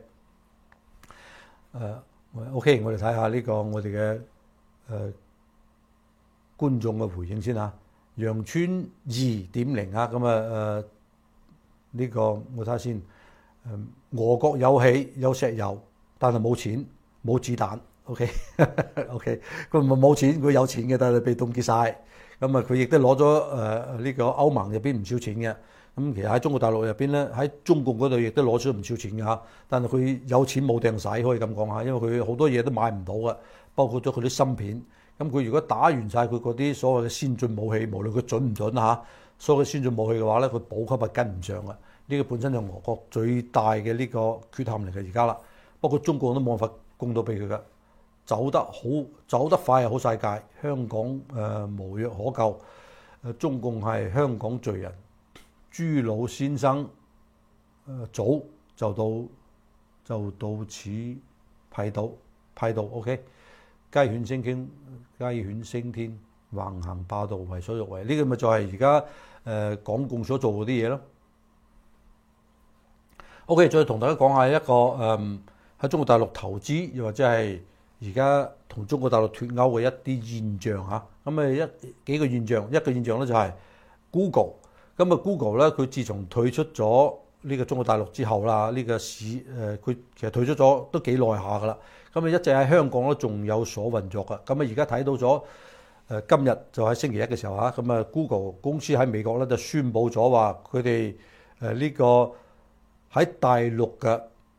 呃、OK，我哋睇下呢個我哋嘅誒觀眾嘅回應先嚇。羊村二點零啊，咁啊誒呢個我睇下先。誒、呃、俄國有氣有石油，但係冇錢冇子彈。OK OK， 佢唔係冇錢，佢有錢嘅，但係被凍結晒。咁啊，佢亦都攞咗誒呢個歐盟入邊唔少錢嘅。咁其實喺中國大陸入邊咧，喺中共嗰度亦都攞咗唔少錢嘅嚇。但係佢有錢冇掟使，可以咁講下，因為佢好多嘢都買唔到嘅，包括咗佢啲芯片。咁佢如果打完晒佢嗰啲所謂嘅先進武器，無論佢準唔準嚇，所有嘅先進武器嘅話咧，佢補給係跟唔上嘅。呢個本身就俄國最大嘅呢個缺陷嚟嘅而家啦。包括中國都冇辦法供到俾佢嘅。走得好，走得快又好世界。香港誒、呃、無藥可救，誒中共係香港罪人。朱老先生誒、呃、早就到就到此批到批到 OK。雞犬升天，雞犬升天，橫行霸道，為所欲為。呢個咪就係而家誒港共所做嗰啲嘢咯。OK， 再同大家講下一個誒喺、呃、中國大陸投資，又或者係。而家同中國大陸脫鈎嘅一啲現象嚇，咁啊一幾個現象，一個現象咧就係 Google，咁啊 Google 咧佢自從退出咗呢個中國大陸之後啦，呢、這個市誒佢其實退出咗都幾耐下噶啦。咁啊一直喺香港都仲有所運作噶。咁啊而家睇到咗誒、呃、今日就喺星期一嘅時候嚇，咁啊 Google 公司喺美國咧就宣布咗話佢哋誒呢個喺大陸嘅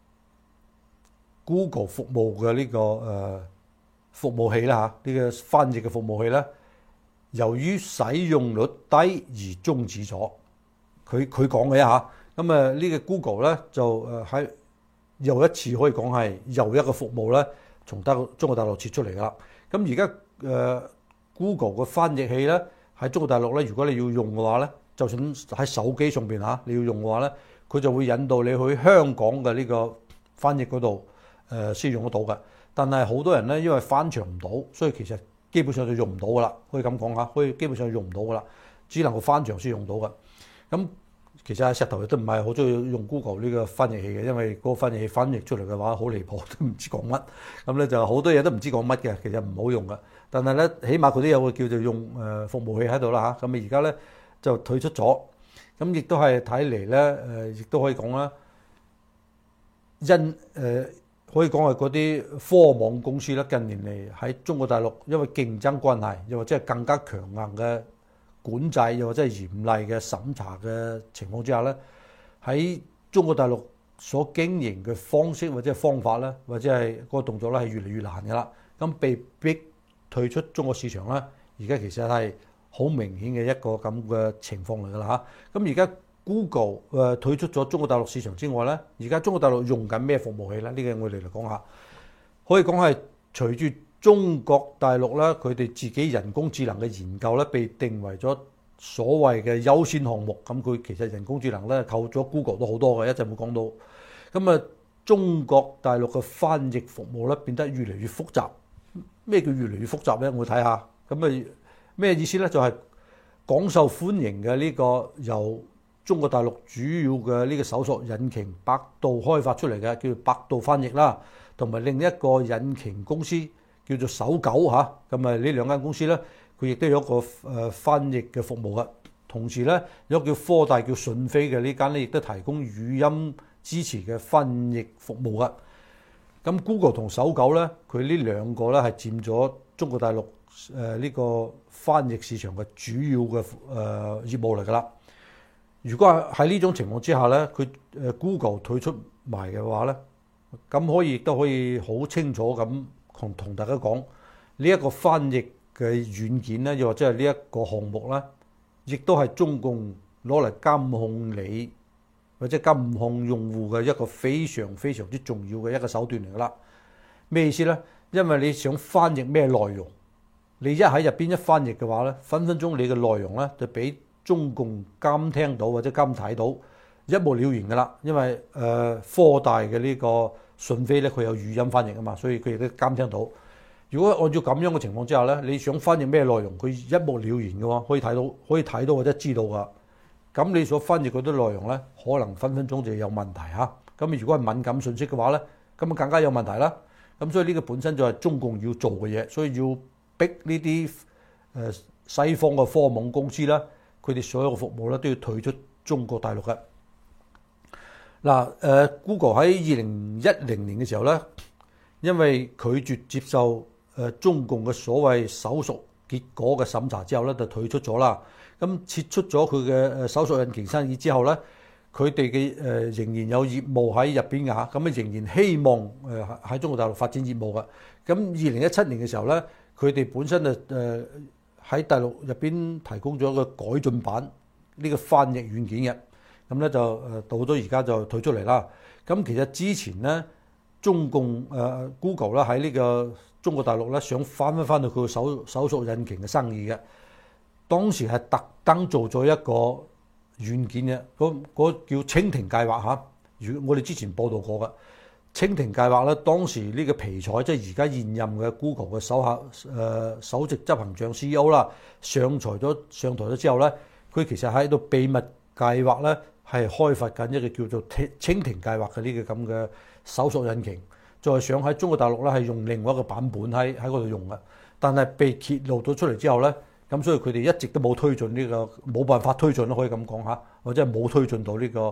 Google 服務嘅呢、這個誒、呃、服務器啦嚇，呢、這個翻譯嘅服務器咧，由於使用率低而終止咗。佢佢講嘅嚇，咁啊呢個 Google 咧就誒喺又一次可以講係又一個服務咧，從大中國大陸撤出嚟噶啦。咁而家誒 Google 嘅翻譯器咧喺中國大陸咧，如果你要用嘅話咧，就算喺手機上邊嚇你要用嘅話咧，佢就會引導你去香港嘅呢個翻譯嗰度誒先用得到嘅。但係好多人咧因為翻牆唔到，所以其實基本上就用唔到噶啦。可以咁講嚇，可以基本上用唔到噶啦，只能夠翻牆先用到嘅。咁其實喺石頭亦都唔係好中意用 Google 呢個翻譯器嘅，因為嗰個翻譯器翻譯出嚟嘅話好離譜，都唔知講乜。咁咧就好多嘢都唔知講乜嘅，其實唔好用嘅。但係咧，起碼佢都有個叫做用誒服務器喺度啦嚇。咁啊而家咧就退出咗，咁亦都係睇嚟咧誒，亦都可以講啦，因誒、呃、可以講係嗰啲科網公司咧近年嚟喺中國大陸，因為競爭關係，又或者係更加強硬嘅管制又或者係嚴厲嘅審查嘅情況之下咧，喺中國大陸所經營嘅方式或者係方法咧，或者係嗰個動作咧係越嚟越難㗎啦。咁被逼退出中國市場咧，而家其實係好明顯嘅一個咁嘅情況嚟㗎啦嚇。咁而家 Google 誒退出咗中國大陸市場之外咧，而家中國大陸用緊咩服務器咧？呢個我哋嚟講下，可以講係隨住中國大陸咧，佢哋自己人工智能嘅研究咧，被定為咗所謂嘅優先項目。咁佢其實人工智能咧，扣咗 Google 都好多嘅，一陣會講到。咁啊，中國大陸嘅翻譯服務咧，變得越嚟越複雜。咩叫越嚟越複雜咧？我睇下。咁啊，咩意思咧？就係廣受歡迎嘅呢個由中國大陸主要嘅呢個搜索引擎百度開發出嚟嘅，叫做百度翻譯啦，同埋另一個引擎公司叫做搜狗嚇。咁啊，呢兩間公司咧，佢亦都有一個誒翻譯嘅服務嘅。同時咧，有一個叫科大叫訊飛嘅呢間咧，亦都提供語音支持嘅翻譯服務嘅。咁 Google 同搜狗咧，佢呢兩個咧係佔咗中國大陸誒呢個翻譯市場嘅主要嘅誒業務嚟㗎啦。如果喺呢種情況之下咧，佢誒 Google 退出埋嘅話咧，咁可以亦都可以好清楚咁同同大家講，呢一個翻譯嘅軟件咧，又或者係呢一個項目咧，亦都係中共攞嚟監控你或者監控用戶嘅一個非常非常之重要嘅一個手段嚟㗎啦。咩意思咧？因為你想翻譯咩內容，你一喺入邊一翻譯嘅話咧，分分鐘你嘅內容咧就俾中共監聽到或者監睇到，一目了然㗎啦。因為誒、呃、科大嘅呢個訊飛咧，佢有語音翻譯啊嘛，所以佢亦都監聽到。如果按照咁樣嘅情況之下咧，你想翻譯咩內容，佢一目了然嘅喎，可以睇到，可以睇到或者知道㗎。咁你所翻譯嗰啲內容咧，可能分分鐘就有問題嚇。咁如果係敏感信息嘅話咧，咁啊更加有問題啦。咁所以呢個本身就係中共要做嘅嘢，所以要逼呢啲誒西方嘅科網公司啦，佢哋所有嘅服務咧都要退出中國大陸嘅。嗱誒 ，Google 喺二零一零年嘅時候咧，因為拒絕接受誒中共嘅所謂搜索結果嘅審查之後咧，就退出咗啦。咁撤出咗佢嘅誒搜索引擎生意之後咧，佢哋嘅誒仍然有業務喺入邊㗎嚇，咁啊仍然希望誒喺中國大陸發展業務㗎。咁二零一七年嘅時候咧，佢哋本身誒誒喺大陸入邊提供咗一個改進版呢個翻譯軟件嘅，咁咧就誒到咗而家就退出嚟啦。咁其實之前咧，中共誒 Google 咧喺呢個中國大陸咧想翻翻翻到佢嘅搜搜索引擎嘅生意嘅，當時係特登做咗一個軟件嘅，嗰嗰叫蜻蜓計劃嚇。如我哋之前報道過嘅蜻蜓計劃咧，當時呢個皮彩即係而家現任嘅 Google 嘅首客誒首席執行長 C E O 啦，上台咗上台咗之後咧，佢其實喺度秘密計劃咧係開發緊一個叫做蜻蜓計劃嘅呢個咁嘅搜索引擎，再想喺中國大陸咧係用另外一個版本喺喺嗰度用嘅，但係被揭露咗出嚟之後咧。咁所以佢哋一直都冇推進呢個，冇辦法推進都可以咁講嚇，或者係冇推進到呢個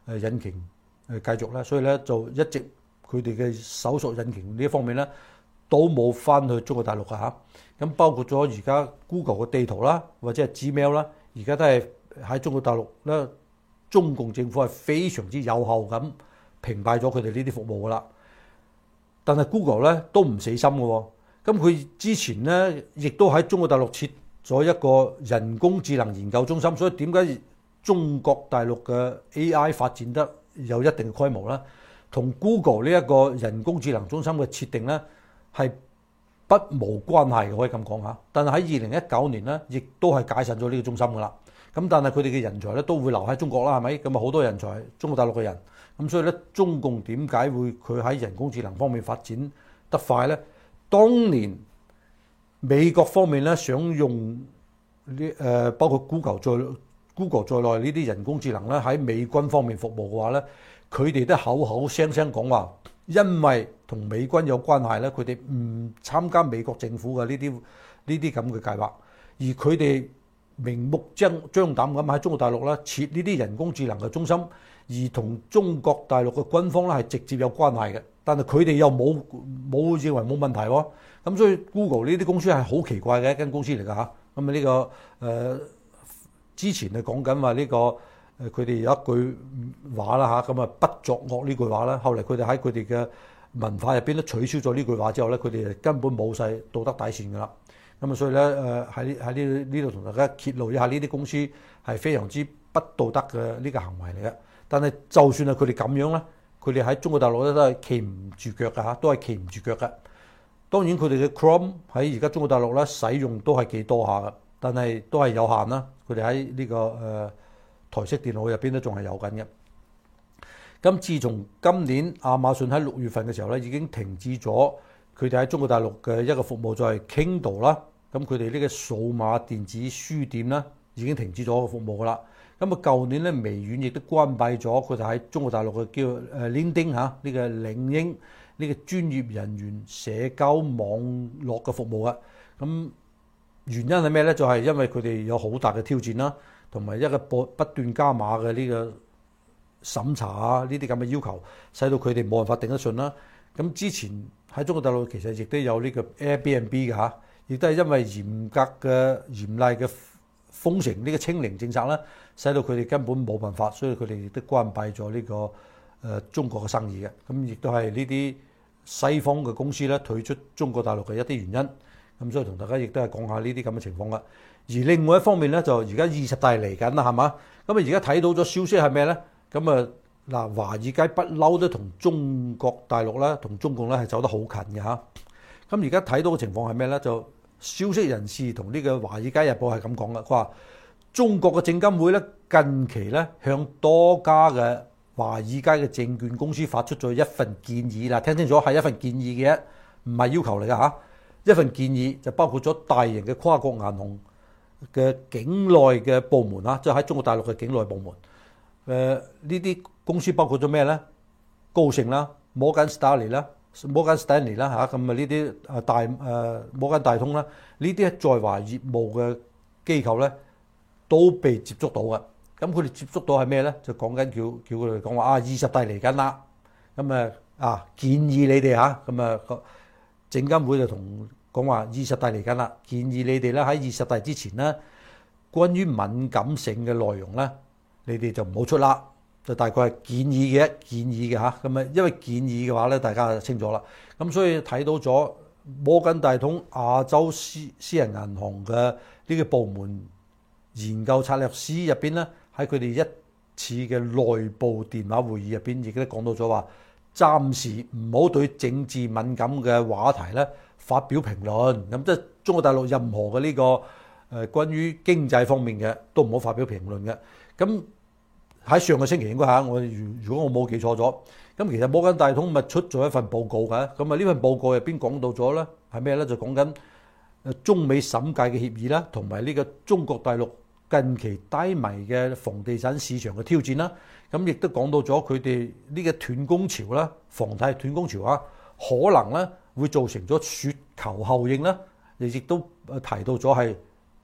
誒引擎誒繼續咧，所以咧就一直佢哋嘅搜索引擎呢一方面咧都冇翻去中國大陸㗎嚇。咁包括咗而家 Google 嘅地圖啦，或者係 Gmail 啦，而家都係喺中國大陸咧，中共政府係非常之有效咁屏蔽咗佢哋呢啲服務㗎啦。但係 Google 咧都唔死心嘅喎，咁佢之前咧亦都喺中國大陸設咗一個人工智能研究中心，所以點解中國大陸嘅 A I 發展得有一定嘅規模咧？同 Google 呢一個人工智能中心嘅設定咧係不無關係嘅，可以咁講嚇。但係喺二零一九年咧，亦都係解散咗呢個中心㗎啦。咁但係佢哋嘅人才咧都會留喺中國啦，係咪？咁啊好多人才，中國大陸嘅人。咁所以咧，中共點解會佢喺人工智能方面發展得快咧？當年美國方面咧想用呢誒，包括 Google 在 Google 在內呢啲人工智能咧喺美軍方面服務嘅話咧，佢哋都口口聲聲講話，因為同美軍有關係咧，佢哋唔參加美國政府嘅呢啲呢啲咁嘅計劃，而佢哋明目張張膽咁喺中國大陸咧設呢啲人工智能嘅中心，而同中國大陸嘅軍方咧係直接有關係嘅。但係佢哋又冇冇認為冇問題喎。咁所以 Google 呢啲公司係好奇怪嘅一間公司嚟㗎嚇。咁啊呢個誒、呃、之前係講緊話呢個誒佢哋有一句話啦嚇，咁啊不作惡呢句話啦。後嚟佢哋喺佢哋嘅文化入邊都取消咗呢句話之後咧，佢哋根本冇晒道德底線㗎啦。咁啊，所以咧誒喺喺呢呢度同大家揭露一下，呢啲公司係非常之不道德嘅呢個行為嚟嘅。但係就算係佢哋咁樣咧，佢哋喺中國大陸咧都係企唔住腳㗎嚇，都係企唔住腳㗎。當然佢哋嘅 Chrome 喺而家中國大陸咧使用都係幾多下㗎，但係都係有限啦。佢哋喺呢個誒、呃、台式電腦入邊都仲係有緊嘅。咁自從今年亞馬遜喺六月份嘅時候咧，已經停止咗佢哋喺中國大陸嘅一個服務，就係 Kindle 啦。咁佢哋呢個數碼電子書店啦，已經停止咗個服務㗎啦。咁啊，舊年咧微軟亦都關閉咗佢哋喺中國大陸嘅叫誒 LinkedIn 嚇呢個領英呢個專業人員社交網絡嘅服務啊。咁原因係咩咧？就係因為佢哋有好大嘅挑戰啦，同埋一個不不斷加碼嘅呢個審查啊，呢啲咁嘅要求，使到佢哋冇辦法頂得順啦。咁之前喺中國大陸其實亦都有呢個 Airbnb 嘅嚇，亦都係因為嚴格嘅嚴厲嘅封城呢個清零政策啦，使到佢哋根本冇辦法，所以佢哋亦都關閉咗呢個誒中國嘅生意嘅。咁亦都係呢啲西方嘅公司咧退出中國大陸嘅一啲原因。咁所以同大家亦都係講下呢啲咁嘅情況啦。而另外一方面咧，就而家二十大嚟緊啦，係嘛？咁啊而家睇到咗消息係咩咧？咁啊嗱，華爾街不嬲都同中國大陸啦，同中共咧係走得好近嘅嚇。咁而家睇到嘅情況係咩咧？就消息人士同呢個《華爾街日報》係咁講嘅，佢話中國嘅證監會咧近期咧向多家嘅華爾街嘅證券公司發出咗一份建議啦。聽清楚，係一份建議嘅，唔係要求嚟嘅嚇。一份建議就包括咗大型嘅跨國銀行嘅境內嘅部門啦，即係喺中國大陸嘅境內部門。誒呢啲公司包括咗咩咧？高盛啦、摩根士丹利啦、摩根士丹利啦嚇，咁啊呢啲啊大誒摩根大通啦，呢啲在華業務嘅機構咧都被接觸到嘅。咁佢哋接觸到係咩咧？就講緊叫叫佢哋講話啊，二十大嚟緊啦，咁啊啊建議你哋嚇，咁啊證監會就同講話二十大嚟緊啦，建議你哋咧喺二十大之前咧，關於敏感性嘅內容咧，你哋就唔好出啦。就大概係建議嘅，建議嘅嚇。咁啊，因為建議嘅話咧，大家就清楚啦。咁所以睇到咗摩根大通亞洲私私人銀行嘅呢個部門研究策略師入邊咧，喺佢哋一次嘅內部電話會議入邊，亦都講到咗話，暫時唔好對政治敏感嘅話題咧發表評論。咁即係中國大陸任何嘅呢個誒關於經濟方面嘅都唔好發表評論嘅。咁喺上個星期應該嚇，我如如果我冇記錯咗，咁其實摩根大通咪出咗一份報告嘅。咁啊呢份報告入邊講到咗咧係咩咧？就講緊誒中美審計嘅協議啦，同埋呢個中國大陸近期低迷嘅房地產市場嘅挑戰啦。咁亦都講到咗佢哋呢個斷供潮啦，房貸斷供潮啊，可能咧會造成咗雪球效應啦。亦亦都提到咗係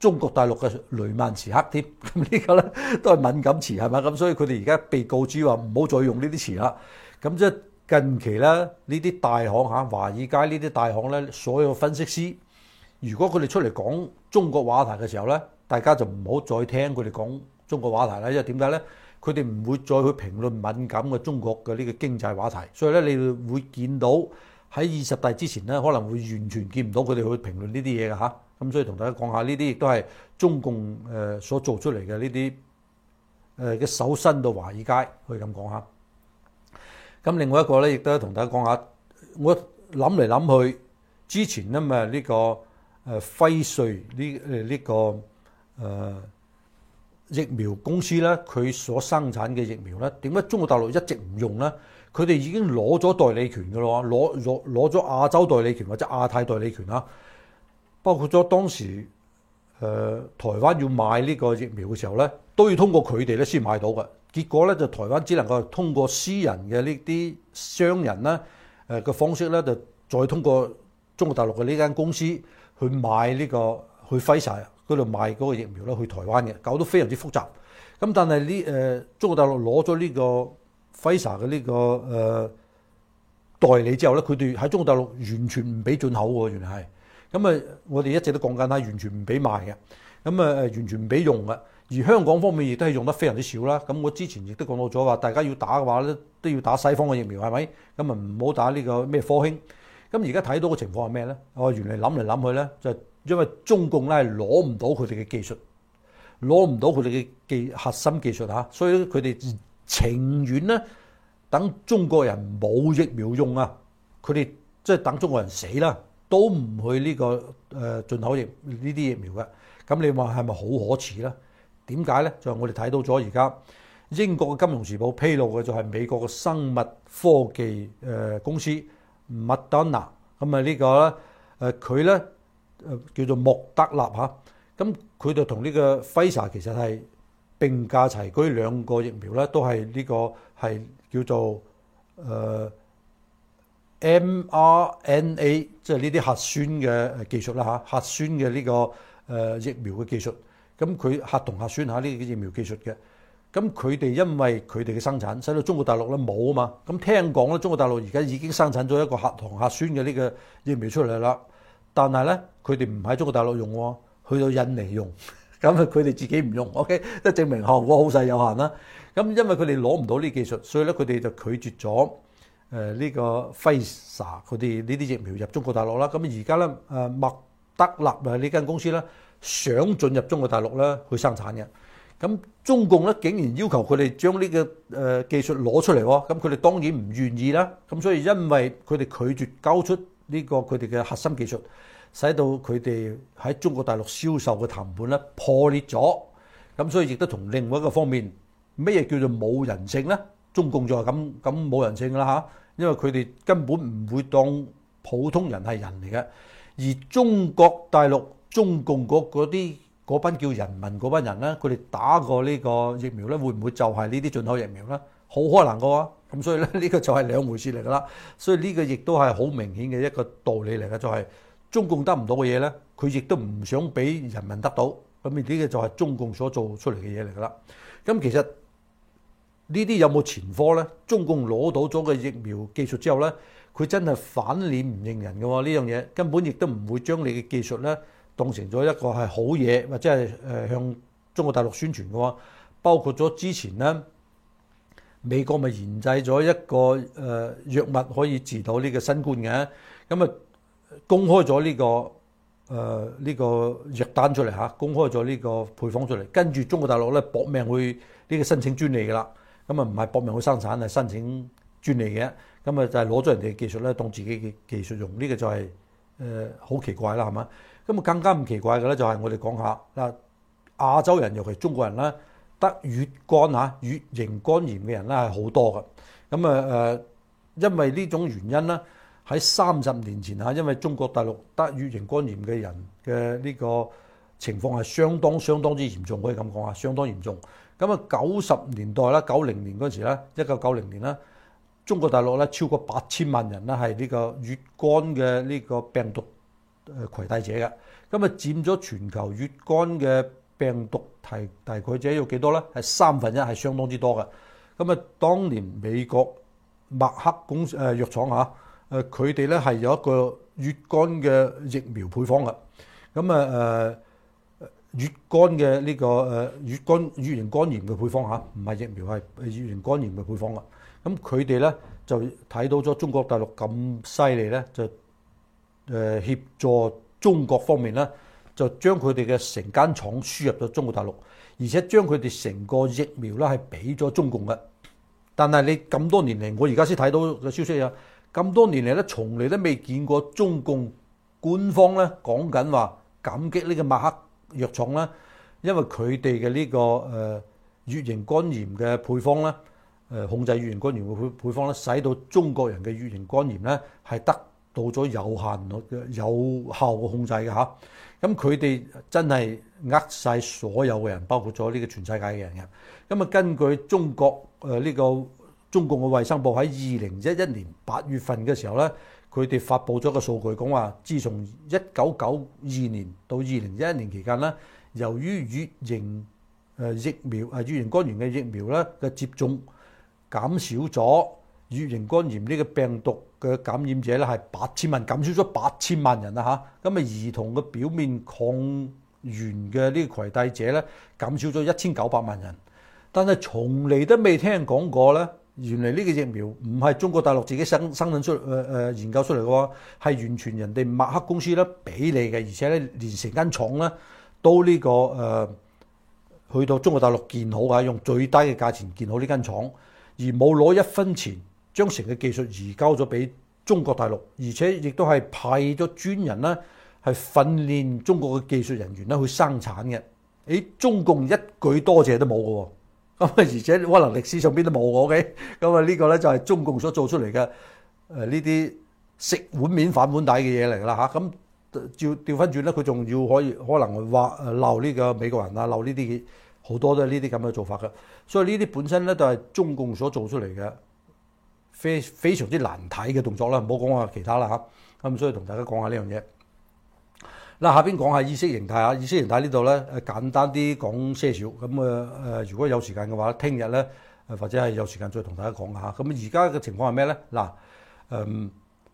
中國大陸嘅雷曼時刻添，咁呢個咧都係敏感詞係咪？咁所以佢哋而家被告知話唔好再用呢啲詞啦。咁即係近期咧呢啲大行嚇，華爾街呢啲大行咧，所有分析師，如果佢哋出嚟講中國話題嘅時候咧，大家就唔好再聽佢哋講中國話題啦，因為點解咧？佢哋唔會再去評論敏感嘅中國嘅呢個經濟話題，所以咧你會見到喺二十大之前咧，可能會完全見唔到佢哋去評論呢啲嘢嘅嚇。咁所以同大家講下，呢啲亦都係中共誒所做出嚟嘅呢啲誒嘅手伸到華爾街，可以咁講下。咁另外一個咧，亦都同大家講下，我諗嚟諗去，之前咧咪呢個誒輝瑞呢誒呢個誒。呃疫苗公司咧，佢所生產嘅疫苗咧，點解中國大陸一直唔用咧？佢哋已經攞咗代理權嘅咯，攞攞攞咗亞洲代理權或者亞太代理權啦。包括咗當時誒、呃、台灣要買呢個疫苗嘅時候咧，都要通過佢哋咧先買到嘅。結果咧就台灣只能夠通過私人嘅呢啲商人咧誒嘅方式咧，就再通過中國大陸嘅呢間公司去買呢、這個去輝瑞嗰度賣嗰個疫苗咧去台灣嘅，搞到非常之複雜。咁但係呢誒中國大陸攞咗呢個輝瑞嘅呢個誒、呃、代理之後咧，佢哋喺中國大陸完全唔俾進口喎，原來係。咁啊，我哋一直都講緊係完全唔俾賣嘅，咁啊完全唔俾用嘅。而香港方面亦都係用得非常之少啦。咁我之前亦都講到咗話，大家要打嘅話咧，都要打西方嘅疫苗係咪？咁啊唔好打呢個咩科興。咁而家睇到嘅情況係咩咧？我原來諗嚟諗去咧，就係、因為中共咧係攞唔到佢哋嘅技術，攞唔到佢哋嘅技核心技術嚇，所以佢哋情願咧等中國人冇疫苗用啊，佢哋即係等中國人死啦，都唔去呢、這個誒、呃、進口疫呢啲疫苗嘅。咁你話係咪好可恥咧？點解咧？就係、是、我哋睇到咗而家英國嘅《金融時報》披露嘅就係美國嘅生物科技誒公司麥當娜，咁啊呢個咧誒佢咧。誒叫做莫德納嚇，咁佢就同呢個輝瑞其實係並駕齊驅，兩個疫苗咧都係呢個係叫做誒 mRNA，即係呢啲核酸嘅技術啦嚇，核酸嘅呢個誒疫苗嘅技術。咁佢核同核酸嚇呢啲疫苗技術嘅，咁佢哋因為佢哋嘅生產，使到中國大陸咧冇啊嘛。咁聽講咧，中國大陸而家已經生產咗一個核同核酸嘅呢個疫苗出嚟啦。但係咧，佢哋唔喺中國大陸用喎，去到印尼用，咁啊佢哋自己唔用 ，OK，即係證明效果好細有限啦。咁因為佢哋攞唔到呢技術，所以咧佢哋就拒絕咗誒呢個輝瑞佢哋呢啲疫苗入中國大陸啦。咁而家咧誒麥德納啊呢間公司咧想進入中國大陸咧去生產嘅，咁中共咧竟然要求佢哋將呢個誒技術攞出嚟喎，咁佢哋當然唔願意啦。咁所以因為佢哋拒絕交出呢個佢哋嘅核心技術，使到佢哋喺中國大陸銷售嘅談判咧破裂咗。咁所以亦都同另外一個方面，咩嘢叫做冇人性咧？中共就係咁咁冇人性啦嚇，因為佢哋根本唔會當普通人係人嚟嘅。而中國大陸中共嗰嗰啲嗰班叫人民嗰班人咧，佢哋打過呢個疫苗咧，會唔會就係呢啲進口疫苗咧？好可能嘅喎。咁所以咧，呢個就係兩回事嚟㗎啦。所以呢個亦都係好明顯嘅一個道理嚟嘅，就係中共得唔到嘅嘢咧，佢亦都唔想俾人民得到。咁呢個就係中共所做出嚟嘅嘢嚟㗎啦。咁其實呢啲有冇前科咧？中共攞到咗嘅疫苗技術之後咧，佢真係反臉唔認人嘅喎。呢樣嘢根本亦都唔會將你嘅技術咧當成咗一個係好嘢，或者係誒向中國大陸宣傳嘅喎。包括咗之前咧。美國咪研製咗一個誒藥物可以治到呢個新冠嘅，咁啊公開咗呢個誒呢個藥單出嚟嚇，公開咗呢個配方出嚟，跟住中國大陸咧搏命去呢個申請專利㗎啦，咁啊唔係搏命去生產，係申請專利嘅，咁啊就係攞咗人哋嘅技術咧當自己嘅技術用，呢個就係誒好奇怪啦，係嘛？咁啊更加唔奇怪嘅咧就係我哋講下嗱，亞洲人尤其中國人啦。得乙肝嚇、乙型肝炎嘅人咧係好多嘅，咁啊誒，因為呢種原因咧，喺三十年前嚇，因為中國大陸得乙型肝炎嘅人嘅呢個情況係相當相當之嚴重，可以咁講啊，相當嚴重。咁啊九十年代啦，九零年嗰時咧，一九九零年啦，中國大陸咧超過八千萬人咧係呢個乙肝嘅呢個病毒誒攜帶者嘅，咁啊佔咗全球乙肝嘅病毒提提攜者有幾多咧？係三分一，係相當之多嘅。咁啊，當年美國默克公誒、呃、藥廠嚇誒佢哋咧係有一個乙肝嘅疫苗配方嘅。咁啊誒乙肝嘅呢、這個誒乙肝乙型肝炎嘅配方嚇，唔係疫苗，係乙型肝炎嘅配方嘅。咁佢哋咧就睇到咗中國大陸咁犀利咧，就誒、呃、協助中國方面咧，就將佢哋嘅成間廠輸入咗中國大陸，而且將佢哋成個疫苗咧係俾咗中共嘅。但係你咁多年嚟，我而家先睇到嘅消息啊！咁多年嚟咧，從嚟都未見過中共官方咧講緊話感激呢個默克藥廠啦，因為佢哋嘅呢個誒乙型肝炎嘅配方咧。誒控制乙型肝炎嘅配配方咧，使到中國人嘅乙型肝炎咧係得到咗有限嘅有效嘅控制嘅嚇。咁佢哋真係呃晒所有嘅人，包括咗呢個全世界嘅人嘅。咁啊，根據中國誒呢個中共嘅衛生部喺二零一一年八月份嘅時候咧，佢哋發布咗個數據講話，自從一九九二年到二零一一年期間咧，由於乙型誒疫苗啊乙型肝炎嘅疫苗咧嘅接種，減少咗乙型肝炎呢個病毒嘅感染者咧係八千萬，減少咗八千萬人啊嚇！咁啊兒童嘅表面抗原嘅呢個攜帶者咧減少咗一千九百萬人，但係從嚟都未聽人講過咧，原來呢個疫苗唔係中國大陸自己生生產出誒誒、呃、研究出嚟嘅喎，係完全人哋默克公司咧俾你嘅，而且咧連成間廠咧都呢、這個誒、呃、去到中國大陸建好嘅，用最低嘅價錢建好呢間廠。而冇攞一分錢，將成個技術移交咗俾中國大陸，而且亦都係派咗專人咧，係訓練中國嘅技術人員咧去生產嘅。誒，中共一句多謝都冇嘅喎，咁啊，而且可能歷史上邊都冇我嘅，咁啊呢個咧就係中共所做出嚟嘅誒呢啲食碗面反碗底嘅嘢嚟㗎啦嚇。咁照調翻轉咧，佢仲要可以可能話誒鬧呢個美國人啊，鬧呢啲嘢。好多都係呢啲咁嘅做法嘅，所以呢啲本身咧都係中共所做出嚟嘅非非常之難睇嘅動作啦。唔好講話其他啦嚇，咁所以同大家講下呢樣嘢。嗱，下邊講下意識形態啊，意識形態呢度咧誒簡單啲講些少，咁啊誒如果有時間嘅話，聽日咧誒或者係有時間再同大家講下。咁而家嘅情況係咩咧？嗱，誒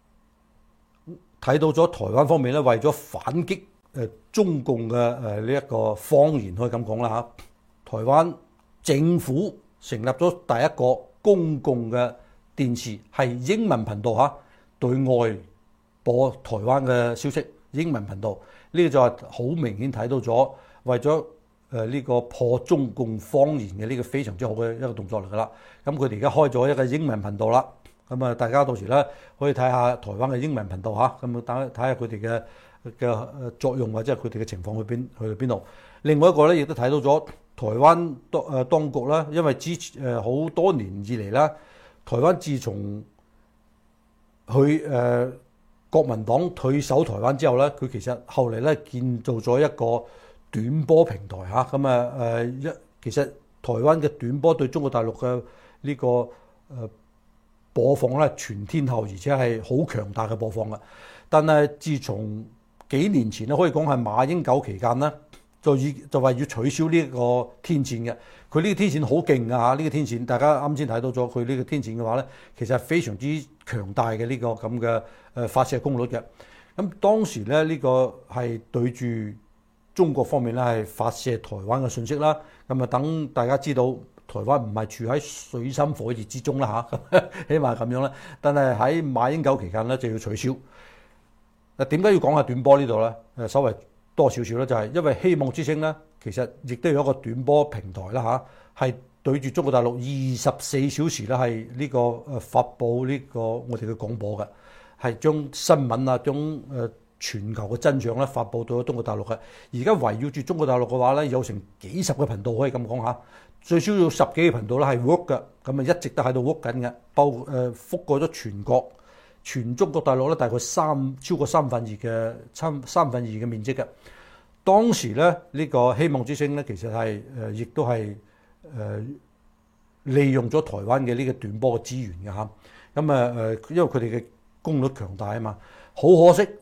睇到咗台灣方面咧，為咗反擊誒中共嘅誒呢一個謊言，可以咁講啦嚇。台灣政府成立咗第一個公共嘅電視，係英文頻道嚇，對外播台灣嘅消息。英文頻道呢個就係好明顯睇到咗，為咗誒呢個破中共謊言嘅呢個非常之好嘅一個動作嚟㗎啦。咁佢哋而家開咗一個英文頻道啦，咁啊大家到時咧可以睇下台灣嘅英文頻道嚇，咁啊等睇下佢哋嘅嘅作用或者係佢哋嘅情況去邊去到邊度。另外一個咧亦都睇到咗。台灣當誒當局啦，因為之誒好多年以嚟啦，台灣自從去誒國民黨退守台灣之後咧，佢其實後嚟咧建造咗一個短波平台嚇，咁啊誒一其實台灣嘅短波對中國大陸嘅呢個誒播放咧全天候，而且係好強大嘅播放嘅。但係自從幾年前咧，可以講係馬英九期間咧。就以就話要取消呢個天線嘅，佢呢個天線好勁㗎嚇，呢、呢個天線大家啱先睇到咗，佢呢個天線嘅話咧，其實係非常之強大嘅呢個咁嘅誒發射功率嘅。咁當時咧呢、呢個係對住中國方面咧係發射台灣嘅信息啦，咁啊等大家知道台灣唔係處喺水深火熱之中啦嚇，起碼咁樣啦。但係喺馬英九期間咧就要取消。嗱，點解要講下短波呢度咧？誒，稍微多少少咧，就係因為希望之星咧，其實亦都有一個短波平台啦嚇，係對住中國大陸二十四小時咧係呢個誒發布呢個我哋嘅廣播嘅，係將新聞啊，將誒全球嘅真相咧發布到中國大陸嘅。而家圍繞住中國大陸嘅話咧，有成幾十個頻道可以咁講嚇，最少要十幾個頻道咧係 work 嘅，咁啊一直都喺度 work 緊嘅，包誒覆蓋咗全國。全中國大陸咧，大概三超過三分二嘅三三分二嘅面積嘅。當時咧，呢個希望之星咧，其實係誒，亦都係誒利用咗台灣嘅呢個短波嘅資源嘅嚇。咁啊誒，因為佢哋嘅功率強大啊嘛。好可惜，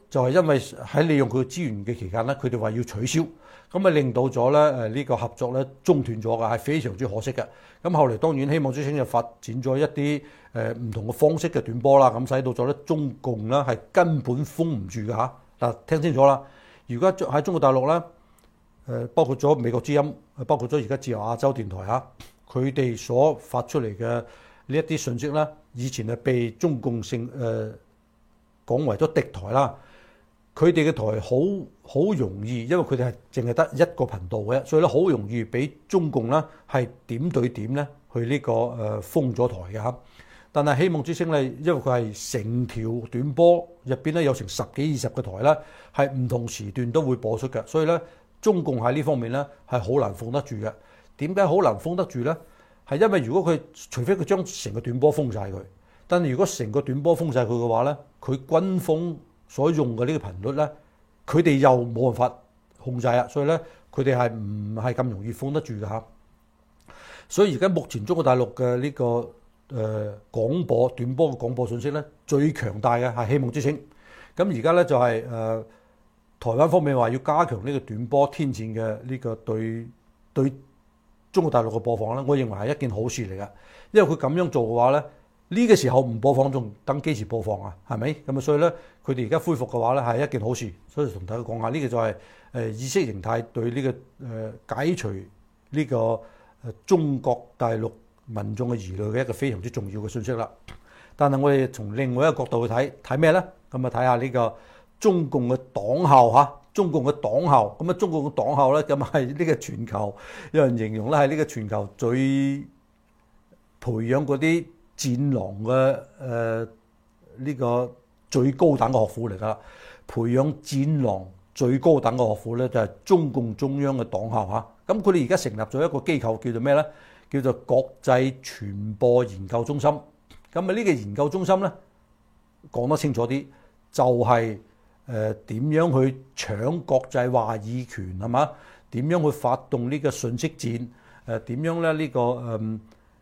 就係因為喺利用佢資源嘅期間咧，佢哋話要取消，咁啊令到咗咧誒呢個合作咧中斷咗嘅，係非常之可惜嘅。咁後嚟當然希望之星就發展咗一啲誒唔同嘅方式嘅短波啦，咁使到咗咧中共咧係根本封唔住嘅嚇。嗱，聽清楚啦，如果喺中國大陸咧誒，包括咗美國之音，包括咗而家自由亞洲電台嚇，佢哋所發出嚟嘅呢一啲信息咧，以前係被中共性誒、呃、講為咗敵台啦。佢哋嘅台好好容易，因為佢哋係淨係得一個頻道嘅，所以咧好容易俾中共咧係點對點咧去呢個誒封咗台嘅嚇。但係希望之星咧，因為佢係成條短波入邊咧有成十幾二十個台咧，係唔同時段都會播出嘅，所以咧中共喺呢方面咧係好難封得住嘅。點解好難封得住咧？係因為如果佢除非佢將成個短波封晒佢，但係如果成個短波封晒佢嘅話咧，佢軍方所用嘅呢個頻率咧，佢哋又冇辦法控制啊，所以咧佢哋係唔係咁容易封得住嘅嚇。所以而家目前中國大陸嘅呢個誒、呃、廣播短波嘅廣播信息咧，最強大嘅係希望之星。咁而家咧就係、是、誒、呃、台灣方面話要加強呢個短波天線嘅呢個對對中國大陸嘅播放咧，我認為係一件好事嚟嘅，因為佢咁樣做嘅話咧。呢個時候唔播放仲等幾時播放啊？係咪咁啊？所以咧，佢哋而家恢復嘅話咧係一件好事，所以同大家講下，呢個就係誒意識形態對呢個誒解除呢個誒中國大陸民眾嘅疑慮嘅一個非常之重要嘅信息啦。但係我哋從另外一個角度去睇睇咩咧？咁啊睇下呢個中共嘅黨校嚇，中共嘅黨校咁啊，中共嘅黨校咧咁係呢個全球有人形容咧係呢個全球最培養嗰啲戰狼嘅誒呢個最高等嘅學府嚟㗎啦，培養戰狼最高等嘅學府咧就係中共中央嘅黨校嚇。咁佢哋而家成立咗一個機構叫做咩咧？叫做國際傳播研究中心。咁啊呢個研究中心咧講得清楚啲，就係誒點樣去搶國際話語權係嘛？點樣去發動呢個信息戰？誒點樣咧呢個誒？呃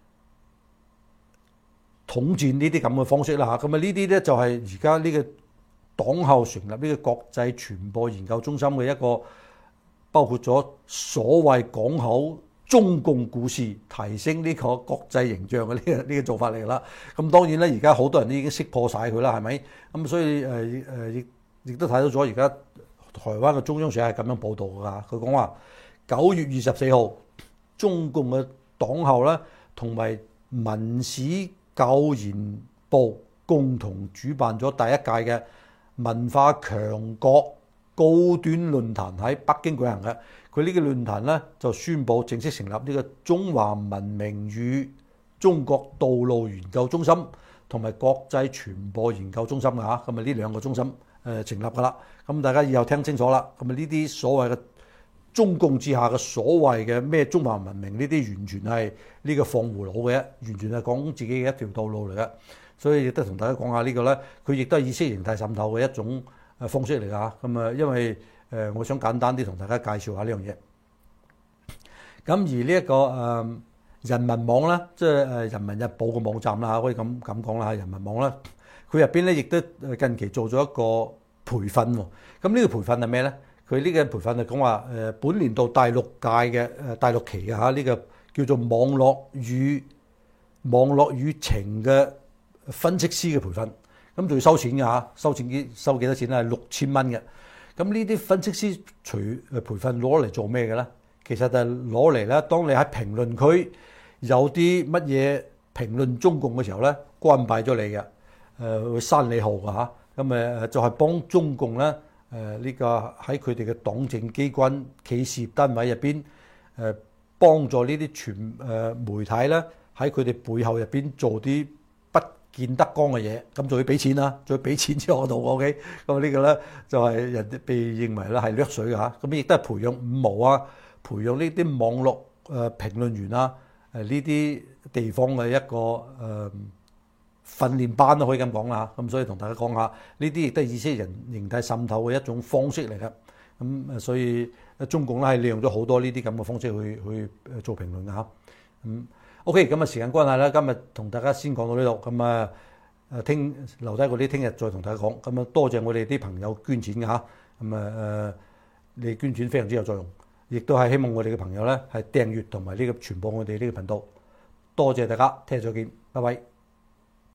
統戰呢啲咁嘅方式啦嚇，咁啊呢啲咧就係而家呢個黨校成立呢個國際傳播研究中心嘅一個，包括咗所謂講好中共故事，提升呢個國際形象嘅呢個呢個做法嚟㗎啦。咁當然咧，而家好多人都已經識破晒佢啦，係咪？咁所以誒誒亦亦都睇到咗，而家台灣嘅中央社係咁樣報導㗎。佢講話九月二十四號，中共嘅黨校咧同埋民史教研部共同主辦咗第一屆嘅文化強國高端論壇喺北京舉行嘅。佢呢個論壇咧就宣布正式成立呢個中華文明與中國道路研究中心同埋國際傳播研究中心嘅嚇。咁啊呢兩個中心誒成立㗎啦。咁大家以後聽清楚啦。咁啊呢啲所謂嘅中共之下嘅所謂嘅咩中華文明呢啲，完全係呢個放葫蘆嘅，完全係講自己嘅一條道路嚟嘅。所以亦都同大家講下呢個咧，佢亦都係意識形態滲透嘅一種誒方式嚟㗎。咁啊，因為誒，我想簡單啲同大家介紹下呢樣嘢。咁而呢一個誒人民網咧，即係誒人民日報嘅網站啦嚇，可以咁咁講啦嚇。人民網咧，佢入邊咧亦都近期做咗一個培訓喎。咁呢個培訓係咩咧？佢呢個培訓就講話誒本年度第六屆嘅誒第六期嘅嚇，呢個叫做網絡與網絡與情嘅分析師嘅培訓，咁仲要收錢嘅嚇，收錢幾收幾多錢咧？係六千蚊嘅。咁呢啲分析師除誒培訓攞嚟做咩嘅咧？其實就係攞嚟咧，當你喺評論區有啲乜嘢評論中共嘅時候咧，關閉咗你嘅，誒會刪你號嘅嚇。咁誒就係幫中共咧。誒、呃、呢、這個喺佢哋嘅黨政機關企事業單位入邊，誒、呃、幫助呢啲傳誒媒體咧喺佢哋背後入邊做啲不見得光嘅嘢，咁就要俾錢啦，仲要俾錢先學到 OK。咁呢個咧就係、是、人哋被認為咧係掠水嘅嚇，咁亦都係培養五毛啊，培養呢啲網絡誒、呃、評論員啊，誒呢啲地方嘅一個誒。呃訓練班都可以咁講啦，咁所以同大家講下，呢啲亦都係意識形態滲透嘅一種方式嚟嘅。咁所以中共咧係利用咗好多呢啲咁嘅方式去去做評論嘅嚇。咁 OK，咁啊時間關係啦，今日同大家先講到呢度。咁啊誒聽留低嗰啲，聽日再同大家講。咁啊，多謝我哋啲朋友捐錢嘅嚇，咁啊誒，你捐錢非常之有作用，亦都係希望我哋嘅朋友咧係訂閱同埋呢個傳播我哋呢個頻道。多謝大家，聽日再見，拜拜。